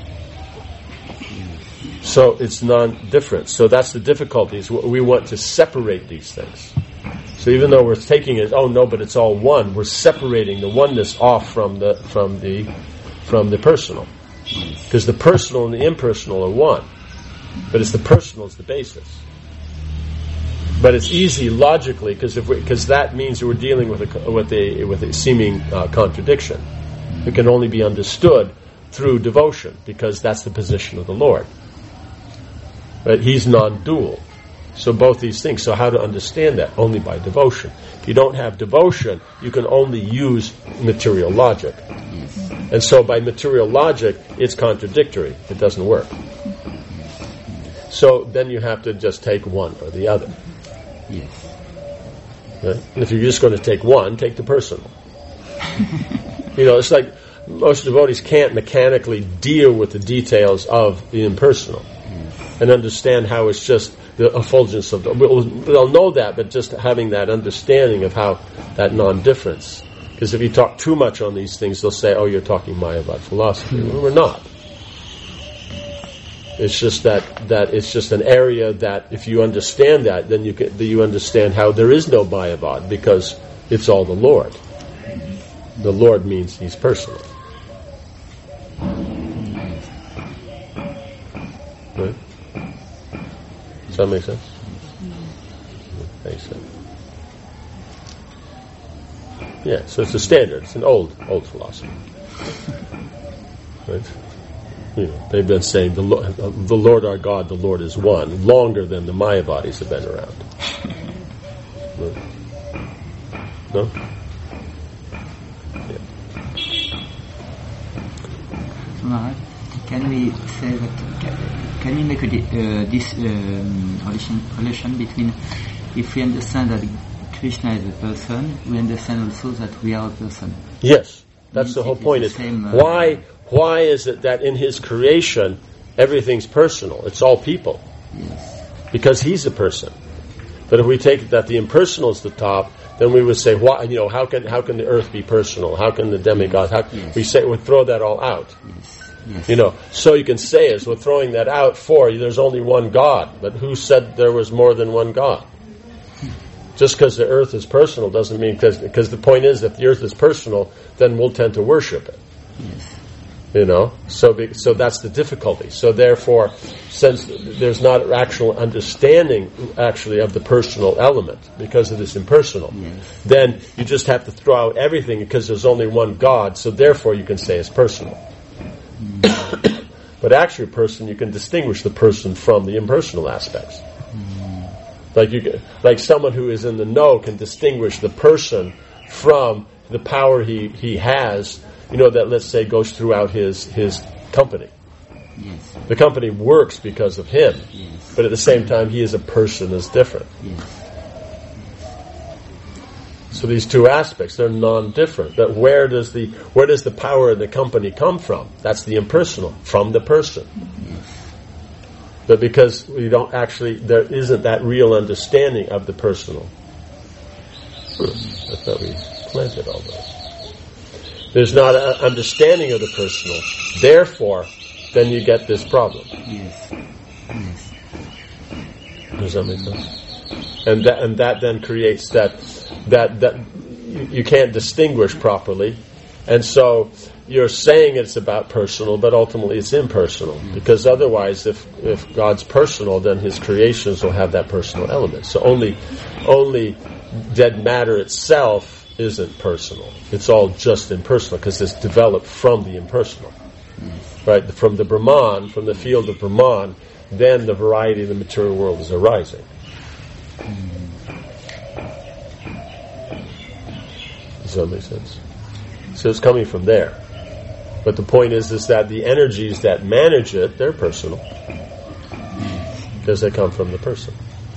Speaker 1: So it's non-different. So that's the difficulty. Is we want to separate these things. So even though we're taking it, but it's all one. We're separating the oneness off from the personal, because the personal and the impersonal are one. But it's the personal is the basis. But it's easy logically because that means we're dealing with a seeming contradiction. It can only be understood through devotion, because that's the position of the Lord. But He's non-dual. So both these things. So how to understand that? Only by devotion. If you don't have devotion, you can only use material logic. And so by material logic, it's contradictory. It doesn't work. So then you have to just take one or the other.
Speaker 2: Yes.
Speaker 1: Right? And if you're just going to take one, take the personal. It's like most devotees can't mechanically deal with the details of the impersonal and understand how it's just the effulgence of they'll know that, but just having that understanding of how that non-difference. Because if you talk too much on these things, they'll say, you're talking Mayavad philosophy. Well, we're not. It's just that it's just an area that if you understand that, then you understand how there is no Mayavad, because it's all the Lord. The Lord means He's personal. Right? Does that make sense? Makes sense. Yeah, so it's a standard. It's an old philosophy. Right? They've been saying the Lord our God, the Lord is one, longer than the Mayavadis have been around. No? Yeah.
Speaker 2: say that can we make this relation between, if we understand that Krishna is a person, we understand also that we are a person.
Speaker 1: Yes, that's the whole point. Is why is it that in His creation everything's personal? It's all people.
Speaker 2: Yes.
Speaker 1: Because He's a person. But if we take it that the impersonal is the top, then we would say, why? How can the earth be personal? How can the demigod?
Speaker 2: Yes.
Speaker 1: We throw that all out.
Speaker 2: Yes. Yes.
Speaker 1: So you can say as we're throwing that out for there's only one God. But who said there was more than one God? Just because the earth is personal doesn't mean, because the point is, if the earth is personal, then we'll tend to worship it.
Speaker 2: Yes.
Speaker 1: So that's the difficulty. So therefore, since there's not actual understanding actually of the personal element because it is impersonal, then you just have to throw out everything because there's only one God. So therefore, you can say it's personal. But actually, a person, you can distinguish the person from the impersonal aspects. Like someone who is in the know can distinguish the person from the power he has. That, let's say, goes throughout his company.
Speaker 2: Yes.
Speaker 1: The company works because of him,
Speaker 2: yes.
Speaker 1: But at the same time, he is a person is different.
Speaker 2: Yes.
Speaker 1: So these two aspects, they're non-different. But where does the power of the company come from? That's the impersonal, from the person.
Speaker 2: Yes.
Speaker 1: But because there isn't that real understanding of the personal. I thought we planted all those. There's not an understanding of the personal. Therefore, then you get this problem.
Speaker 2: Yes. Yes.
Speaker 1: Does that make sense? And that then creates that you can't distinguish properly. And so you're saying it's about personal, but ultimately it's impersonal. Because otherwise, if God's personal, then His creations will have that personal element. So only dead matter itself isn't personal. It's all just impersonal because it's developed from the impersonal. Right? From the Brahman, from the field of Brahman, then the variety of the material world is arising. Does that make sense? So it's coming from there. But the point is that the energies that manage it, they're personal. Because they come from the person.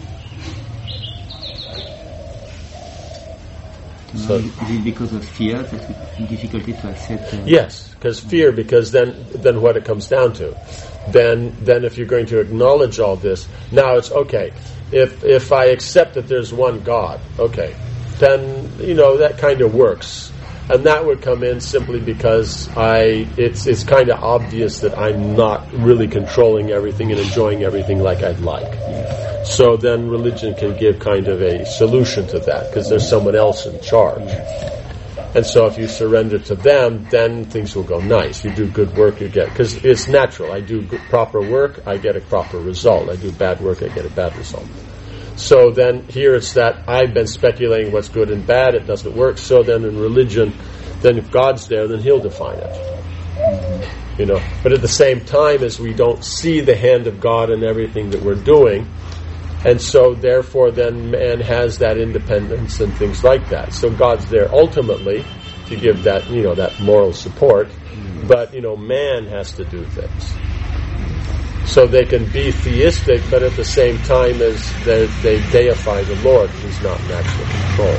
Speaker 2: So is it because of fear that it's difficulty to accept?
Speaker 1: Yes, because fear. Because then what it comes down to, then if you're going to acknowledge all this, now it's okay. If I accept that there's one God, okay, then that kind of works, and that would come in simply because it's kind of obvious that I'm not really controlling everything and enjoying everything like I'd like. So then religion can give kind of a solution to that because there's someone else in charge. And so if you surrender to them, then things will go nice. You do good work, you get, because it's natural. I do proper work, I get a proper result. I do bad work, I get a bad result. So then here it's that I've been speculating what's good and bad, it doesn't work. So then in religion, then if God's there, then He'll define it. But at the same time as we don't see the hand of God in everything that we're doing, and so therefore then man has that independence and things like that. So God's there ultimately to give that, that moral support, but man has to do things. So they can be theistic, but at the same time as they deify the Lord, He's not in actual control.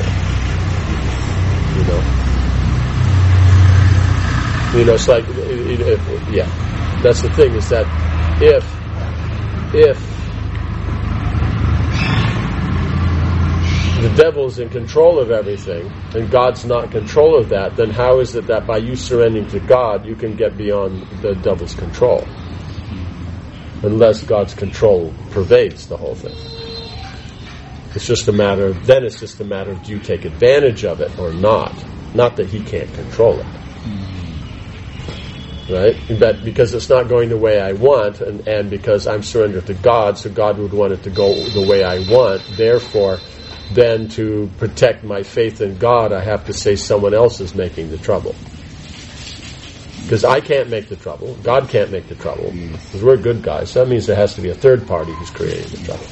Speaker 1: It's like, that's the thing, is that if the devil's in control of everything, and God's not in control of that, then how is it that by you surrendering to God, you can get beyond the devil's control? Unless God's control pervades the whole thing. It's just a matter of, do you take advantage of it or not? Not that He can't control it. Right? But because it's not going the way I want, and because I'm surrendered to God, so God would want it to go the way I want, therefore, then to protect my faith in God, I have to say someone else is making the trouble. Because I can't make the trouble. God can't make the trouble. Because we're good guys. So that means there has to be a third party who's creating the trouble.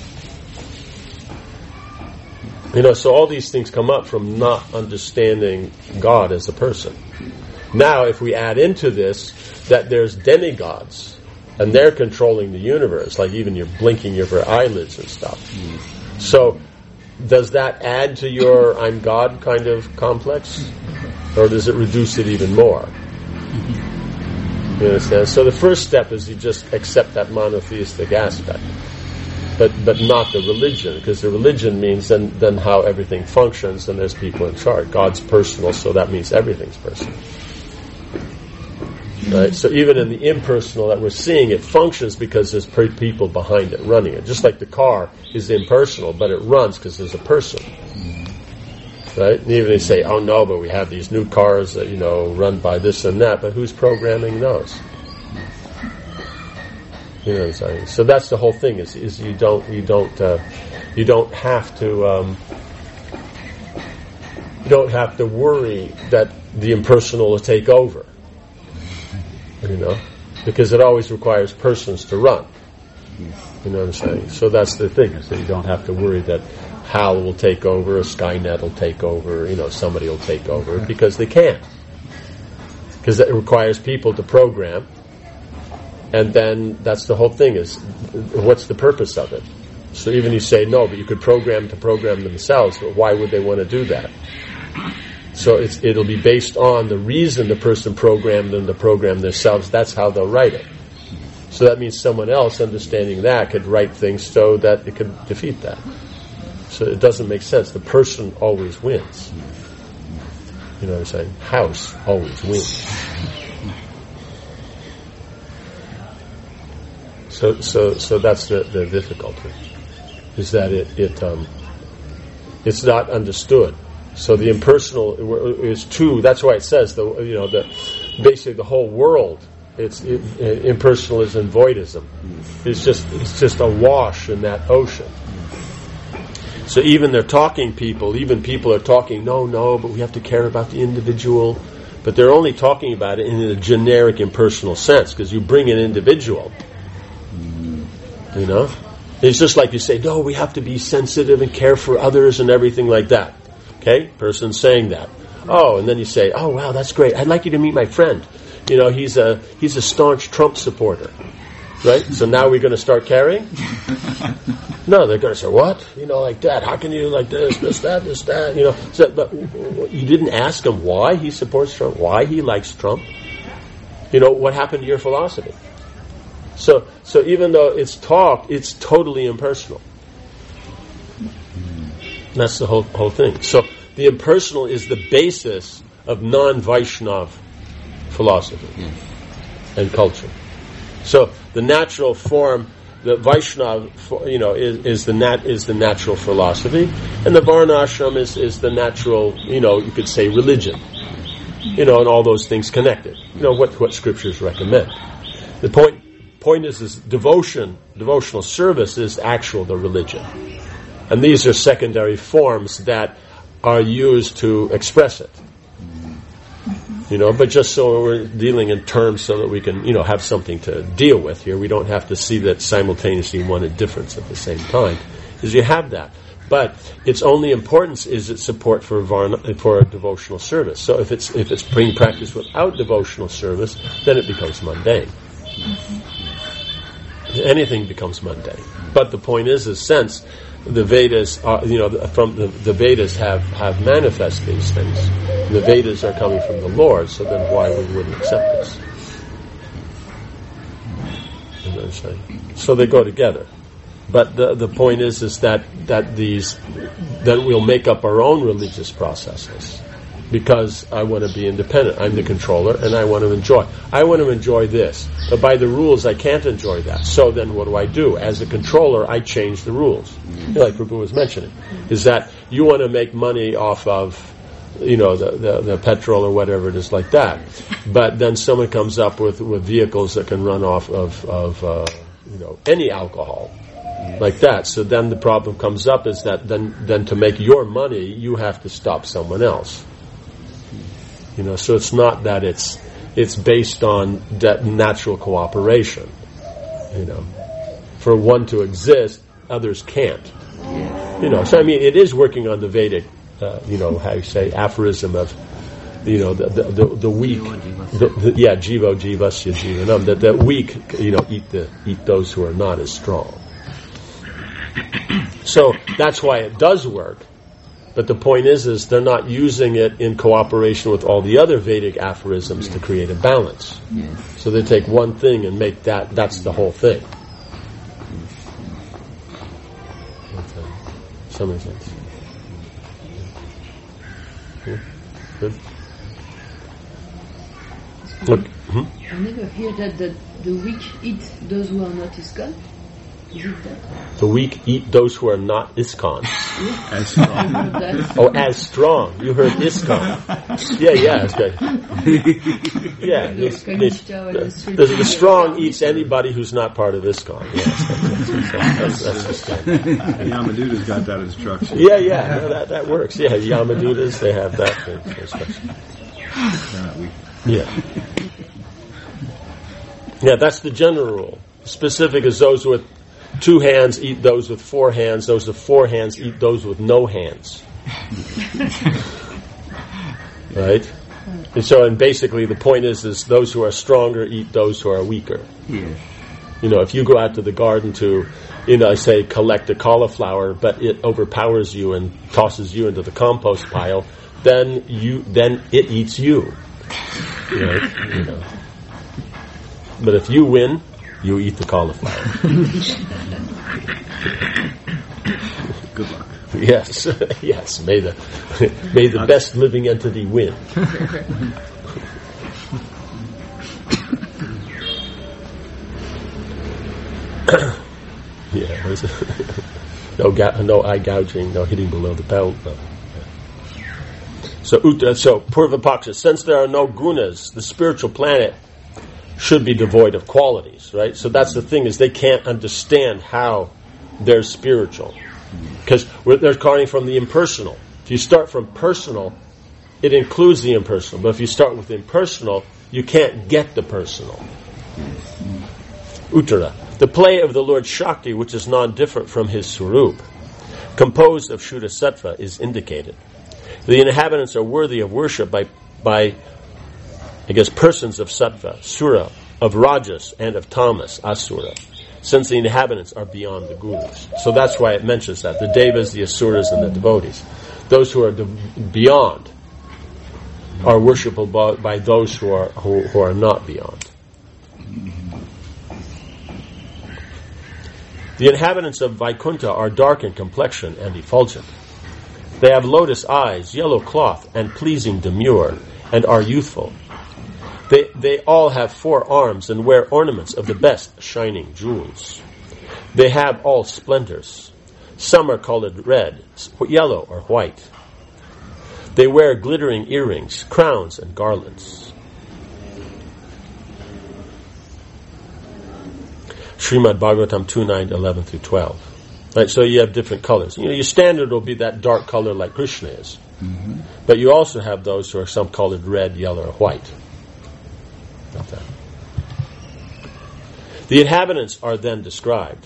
Speaker 1: So all these things come up from not understanding God as a person. Now, if we add into this that there's demigods and they're controlling the universe, like even you're blinking your eyelids and stuff. So does that add to your I'm God kind of complex, or does it reduce it even more? You understand? So the first step is you just accept that monotheistic aspect, but not the religion, because the religion means then how everything functions, and there's people in charge. God's personal, so that means everything's personal. Right? So even in the impersonal that we're seeing, it functions because there's people behind it running it. Just like the car is impersonal, but it runs because there's a person. Right? And even they say, oh no, but we have these new cars that, run by this and that, but who's programming those? You know what I'm saying? So that's the whole thing, is you don't have to worry that the impersonal will take over. Because it always requires persons to run. You know what I'm saying? So that's the thing, is that you don't have to worry that HAL will take over, or Skynet will take over, somebody will take over, because they can't. Because it requires people to program, and then that's the whole thing, is what's the purpose of it? So even you say, no, but you could program themselves, but why would they want to do that? So it'll be based on the reason the person programmed them to program themselves. That's how they'll write it. So that means someone else, understanding that, could write things so that it could defeat that. So it doesn't make sense. The person always wins. You know what I'm saying? House always wins. So that's the difficulty, is that it's not understood. So the impersonal is true. That's why it says basically the whole world. Impersonalism and voidism. It's just a wash in that ocean. So even people are talking, no, but we have to care about the individual. But they're only talking about it in a generic impersonal sense, because you bring an individual. It's just like you say, no, we have to be sensitive and care for others and everything like that. Okay, person's saying that. Oh, and then you say, oh wow, that's great. I'd like you to meet my friend. He's a staunch Trump supporter, right? So now we're going to start caring? No, they're going to say, what? Like that. How can you like this, that? So, but you didn't ask him why he supports Trump, why he likes Trump. What happened to your philosophy? So even though it's talk, it's totally impersonal. That's the whole thing. So the impersonal is the basis of non-Vaishnav philosophy and culture. So the natural form, the Vaishnav, is the natural philosophy, and the Varnashram is the natural, you could say religion, and all those things connected. What scriptures recommend. The point is devotional service is the religion. And these are secondary forms that are used to express it. But just so we're dealing in terms so that we can, have something to deal with here. We don't have to see that simultaneously one and difference at the same time. Is you have that. But its only importance is its support for devotional service. So if it's being practiced without devotional service, then it becomes mundane. Anything becomes mundane. But the point is, since the Vedas the Vedas have manifest these things. The Vedas are coming from the Lord, so then why we wouldn't accept this? You know what I'm saying? So they go together. But the point is that we'll make up our own religious processes. Because I want to be independent. I'm the controller, and I want to enjoy. I want to enjoy this. But by the rules, I can't enjoy that. So then what do? As a controller, I change the rules. Like Prabhu was mentioning. Is that you want to make money off of, the petrol or whatever it is like that. But then someone comes up with vehicles that can run off of any alcohol. Like that. So then the problem comes up is that then to make your money, you have to stop someone else. So it's not that it's based on that natural cooperation. For one to exist, others can't. So it is working on the Vedic, how you say, aphorism of the weak, jivo jivasya jivanam, that the weak, eat those who are not as strong. So that's why it does work. But the point is they're not using it in cooperation with all the other Vedic aphorisms to create a balance.
Speaker 2: Yes.
Speaker 1: So they take one thing and make that's the whole thing. Some makes sense. Yeah. Good. Look.
Speaker 9: I never hear that the weak eat those who are not ISKCON. Is it that?
Speaker 1: The weak eat those who are not ISKCON.
Speaker 7: As strong.
Speaker 1: As strong. You heard ISKCON. Yeah, it's good. Yeah, the strong eats anybody who's not part of ISKCON. Yes, that's the story.
Speaker 7: Yamaduda's got that instruction.
Speaker 1: Yeah, no, that works. Yeah, Yamadudas, they have that instruction. Yeah, that's the general rule. Specific is those with 2 hands eat those with 4 hands. Those with 4 hands eat those with no hands. Right? And basically the point is those who are stronger eat those who are weaker.
Speaker 2: Yes.
Speaker 1: If you go out to the garden to, say collect a cauliflower, but it overpowers you and tosses you into the compost pile, then it eats you. Right? But if you win, you eat the cauliflower.
Speaker 7: Good luck.
Speaker 1: Yes. May the best living entity win. No eye gouging, no hitting below the belt. No. So Purvapaksha, since there are no gunas, the spiritual planet should be devoid of qualities, right? So that's the thing, is they can't understand how they're spiritual. Because they're starting from the impersonal. If you start from personal, it includes the impersonal. But if you start with impersonal, you can't get the personal. Uttara. The play of the Lord Shakti, which is non-different from his Swarup, composed of Shuddha Sattva, is indicated. The inhabitants are worthy of worship by persons of Sattva, Sura, of Rajas, and of Tamas, Asura, since the inhabitants are beyond the gurus. So that's why it mentions that. The Devas, the Asuras, and the devotees. Those who are beyond are worshipable by those who are not beyond. The inhabitants of Vaikuntha are dark in complexion and effulgent. They have lotus eyes, yellow cloth, and pleasing demure, and are youthful. They all have 4 arms and wear ornaments of the best shining jewels. They have all splendors. Some are colored red, yellow, or white. They wear glittering earrings, crowns, and garlands. Srimad Bhagavatam 2:9-11 through 12. Right, so you have different colors. Your standard will be that dark color like Krishna is. Mm-hmm. But you also have those who are some colored red, yellow, or white. Not that. The inhabitants are then described.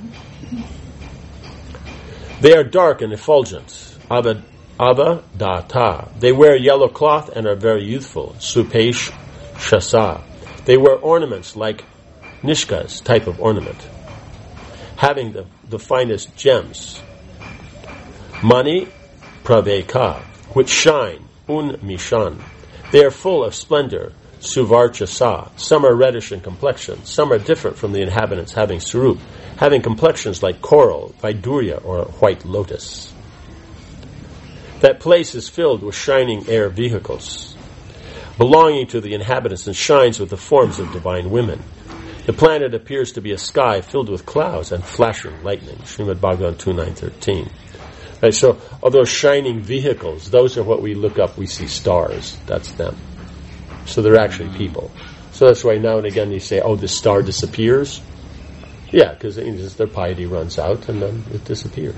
Speaker 1: They are dark and effulgent. Avadata. They wear yellow cloth and are very youthful. Supesh Shasa. They wear ornaments like Nishka's type of ornament, having the finest gems. Mani Praveka, which shine, Mishan. They are full of splendor, Suvarchasa. Some are reddish in complexion. Some are different from the inhabitants, having Surup, having complexions like coral, Vaidurya, or white lotus. That place is filled with shining air vehicles, belonging to the inhabitants, and shines with the forms of divine women. The planet appears to be a sky filled with clouds and flashing lightning. Srimad Bhagavatam 2:9-13. Right, so of those shining vehicles, those are what we look up, we see stars. That's them. So they're actually people. So that's why now and again you say, oh, this star disappears. Yeah, because their piety runs out and then it disappears.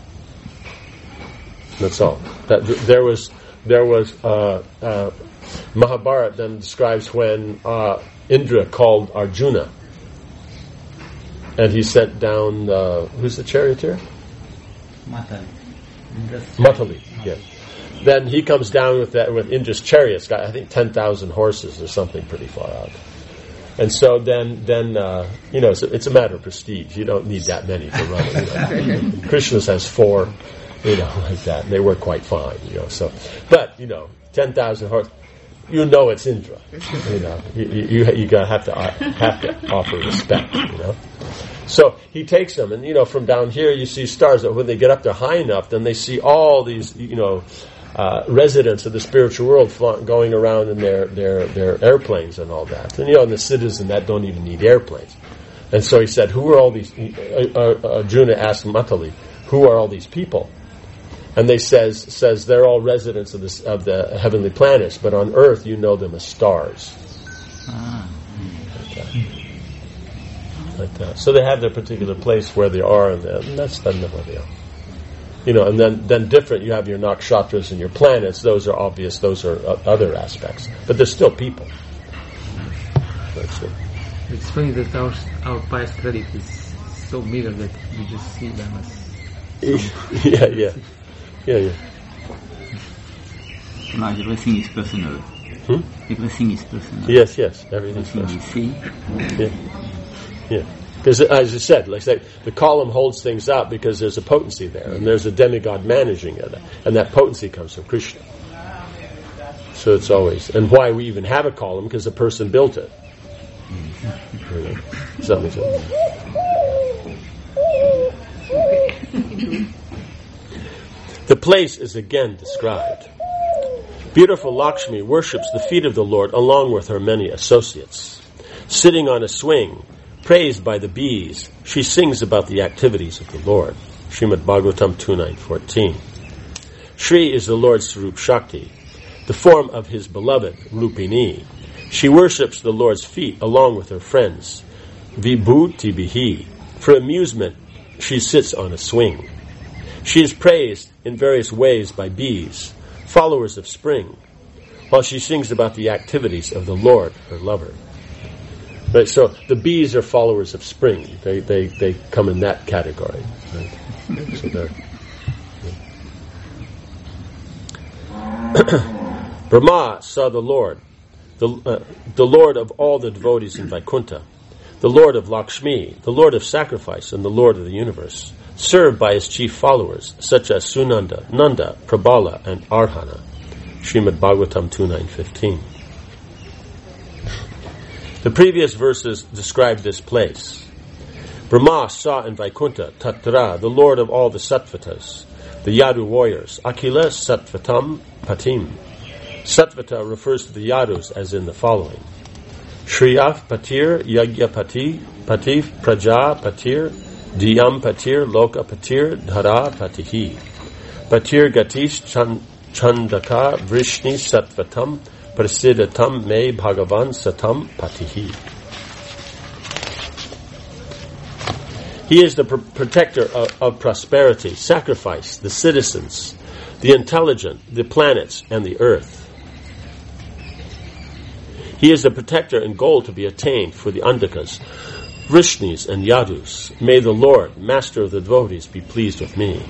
Speaker 1: That's all. There was Mahabharata then describes when Indra called Arjuna, and he sent down who's the charioteer?
Speaker 6: Matali.
Speaker 1: Matali, yes. then he comes down with Indra's chariots, got I think 10,000 horses or something pretty far out. And so then it's a matter of prestige. You don't need that many to run it. Krishna's has 4, like that, and they work quite fine. So, but 10,000 horses. It's Indra. You gotta have to offer respect. So he takes them, and from down here you see stars. That when they get up there high enough, then they see all these residents of the spiritual world going around in their airplanes and all that. And and the citizen that don't even need airplanes. And so he said, "Who are all these?" Arjuna asked Matali, "Who are all these people?" And they says they're all residents of the heavenly planets, but on Earth you know them as stars. Like that. So they have their particular place where they are, and that's where they are. And then different. You have your nakshatras and your planets. Those are obvious. Those are other aspects, but they're still people. That's it.
Speaker 10: It's funny that our past credit is so meager that we just see them as.
Speaker 1: Yeah.
Speaker 2: No, everything is personal. Everything is personal.
Speaker 1: Yes, everything's personal. Yeah. Because, as I said, the column holds things up because there's a potency there, and there's a demigod managing it, and that potency comes from Krishna. So it's always, and why we even have a column, because the person built it. Does that make sense? The place is again described. Beautiful Lakshmi worships the feet of the Lord along with her many associates. Sitting on a swing, praised by the bees, she sings about the activities of the Lord. Srimad Bhagavatam 2.9.14. Shri is the Lord's Swarup Shakti, the form of his beloved, Rupini. She worships the Lord's feet along with her friends, Vibhuti Bihi. For amusement, she sits on a swing. She is praised in various ways by bees, followers of spring, while she sings about the activities of the Lord, her lover. Right, so the bees are followers of spring. They come in that category. Right? So Brahma saw the Lord, the Lord of all the devotees in Vaikuntha, the Lord of Lakshmi, the Lord of sacrifice, and the Lord of the universe, served by his chief followers, such as Sunanda, Nanda, Prabhala, and Arhana. Srimad Bhagavatam 2.9.15. The previous verses describe this place. Brahma saw in Vaikuntha, Tatra, the Lord of all the Sattvatas, the Yadu warriors, Akila Sattvatam Patim. Sattvata refers to the Yadus as in the following. Shriyaf Patir, Yagya Patif, Praja Patir, Diyam Patir, Loka Patir, Dhara Patihi. Patir Gatish Chandaka Vrishni Sattvatam Prasiddhatam Me Bhagavan Satam Patihi. He is the protector of prosperity, sacrifice, the citizens, the intelligent, the planets, and the earth. He is the protector and goal to be attained for the Andakas, Vrishnis, and Yadus. May the Lord, Master of the devotees, be pleased with me.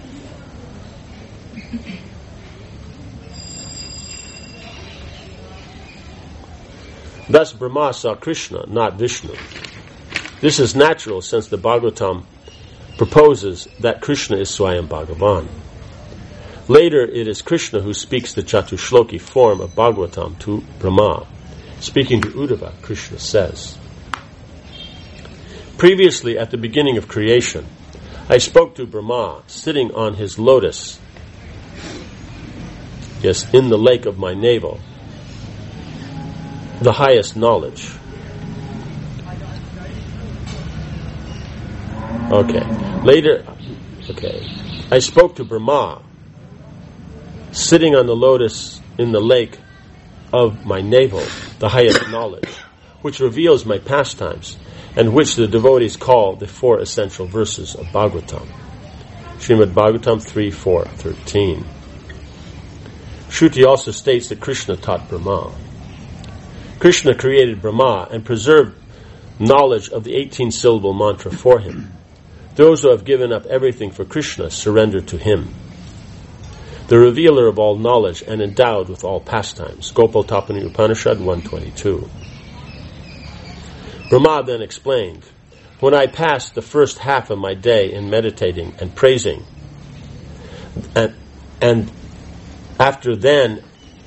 Speaker 1: Thus Brahma saw Krishna, not Vishnu. This is natural since the Bhagavatam proposes that Krishna is Swayam Bhagavan. Later it is Krishna who speaks the Chatushloki form of Bhagavatam to Brahma. Speaking to Uddhava, Krishna says, previously at the beginning of creation, I spoke to Brahma sitting on his lotus, in the lake of my navel, the highest knowledge. I spoke to Brahma sitting on the lotus in the lake of my navel, the highest knowledge, which reveals my pastimes, and which the devotees call the 4 essential verses of Bhagavatam. Srimad Bhagavatam 3.4.13. Shruti also states that Krishna taught Brahma. Krishna created Brahma and preserved knowledge of the 18-syllable mantra for him. Those who have given up everything for Krishna surrender to him. the revealer of all knowledge and endowed with all pastimes. Gopal Tapani Upanishad 122. Brahma then explained, when I passed the first half of my day in meditating and praising, and after then,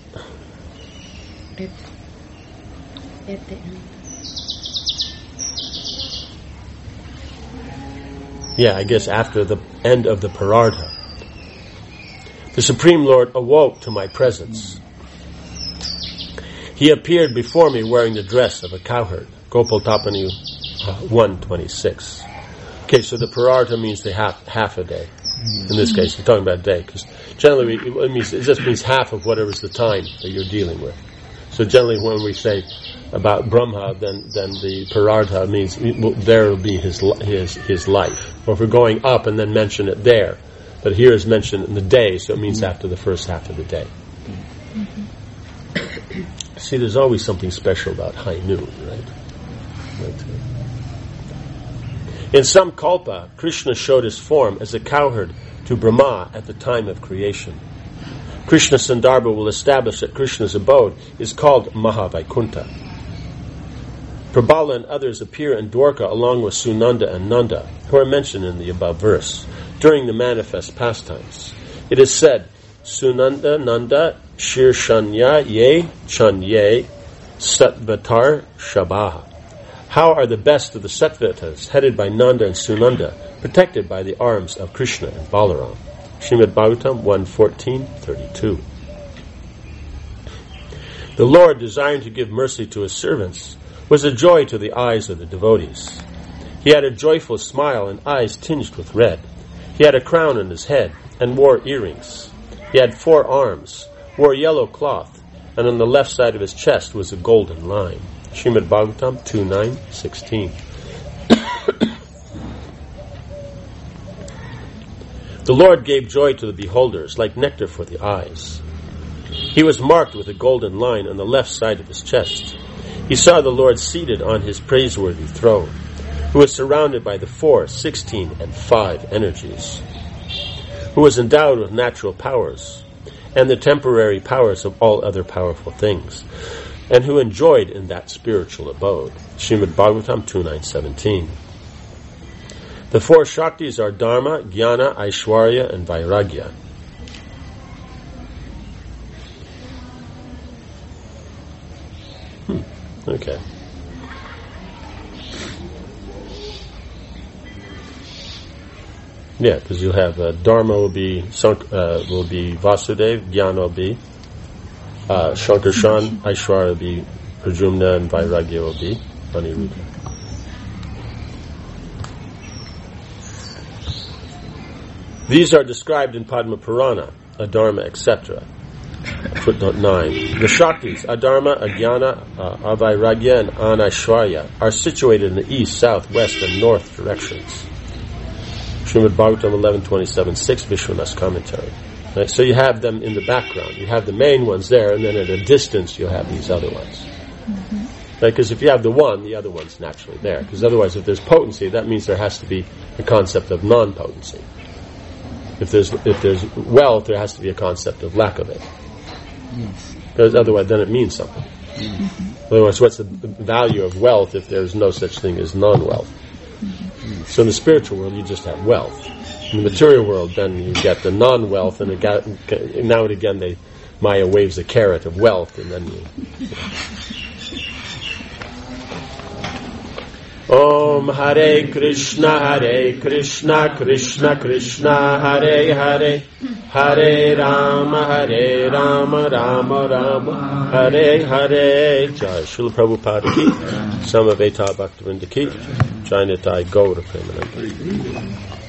Speaker 3: at the end.
Speaker 1: Yeah, I guess after the end of the Parartha, the Supreme Lord awoke to my presence. He appeared before me wearing the dress of a cowherd. Gopal Tapani 126. Okay, so the Parartha means the half a day. In this case, we're talking about a day, because generally it just means half of whatever's the time that you're dealing with. So generally when we say about Brahma, then the Parartha means there will be his life. Or if we're going up and then mention it there, but here is mentioned in the day, so it means after the first half of the day. See, there's always something special about high noon, right? In some kalpa, Krishna showed his form as a cowherd to Brahma at the time of creation. Krishna Sandarbha will establish that Krishna's abode is called Mahavaikuntha. Prabhala and others appear in Dwarka along with Sunanda and Nanda, who are mentioned in the above verse, during the manifest pastimes. It is said, Sunanda Nanda Shirshanya Ye Chanye Satvatar Shabaha. How are the best of the Sattvatas, headed by Nanda and Sunanda, protected by the arms of Krishna and Balaram? Srimad Bhagavatam 1:14-32. The Lord, desiring to give mercy to his servants, was a joy to the eyes of the devotees. He had a joyful smile and eyes tinged with red. He had a crown on his head and wore earrings. He had 4 arms, wore yellow cloth, and on the left side of his chest was a golden line. Srimad Bhagavatam 2:9-16. The Lord gave joy to the beholders, like nectar for the eyes. He was marked with a golden line on the left side of his chest. He saw the Lord seated on his praiseworthy throne, who was surrounded by the 4, 16, and 5 energies, who was endowed with natural powers, and the temporary powers of all other powerful things, and who enjoyed in that spiritual abode. Srimad Bhagavatam 2:9-17. The 4 Shaktis are Dharma, Jnana, Aishwarya, and Vairagya. Okay. Yeah, because you'll have Dharma will be Vasudev, Jnana will be Shankarshan, Aishwarya will be Pradyumna, and Vairagya will be Aniruddha. These are described in Padma Purana, Adharma, etc. Footnote 9. The Shaktis, Adharma, Ajnana, Avairagya, and Anaishwarya, are situated in the east, south, west, and north directions. Srimad Bhagavatam 11:27-6, Vishwanath's commentary. Right, so you have them in the background. You have the main ones there, and then at a distance you'll have these other ones. Because if you have the one, the other one's naturally there. Because otherwise, if there's potency, that means there has to be a concept of non-potency. If there's wealth, there has to be a concept of lack of it.
Speaker 2: Yes.
Speaker 1: Because otherwise, then it means something. Otherwise, what's the value of wealth if there's no such thing as non-wealth? So in the spiritual world, you just have wealth. In the material world, then you get the non-wealth, and now and again, Maya waves a carrot of wealth, and then you. Om Hare Krishna, Krishna Krishna, Hare Hare, Hare Rama, Rama Rama, Hare Hare. Jai Srila Prabhupada ki, Samaveta Bhaktivinoda ki, Jai Nitai Gaura Premananda.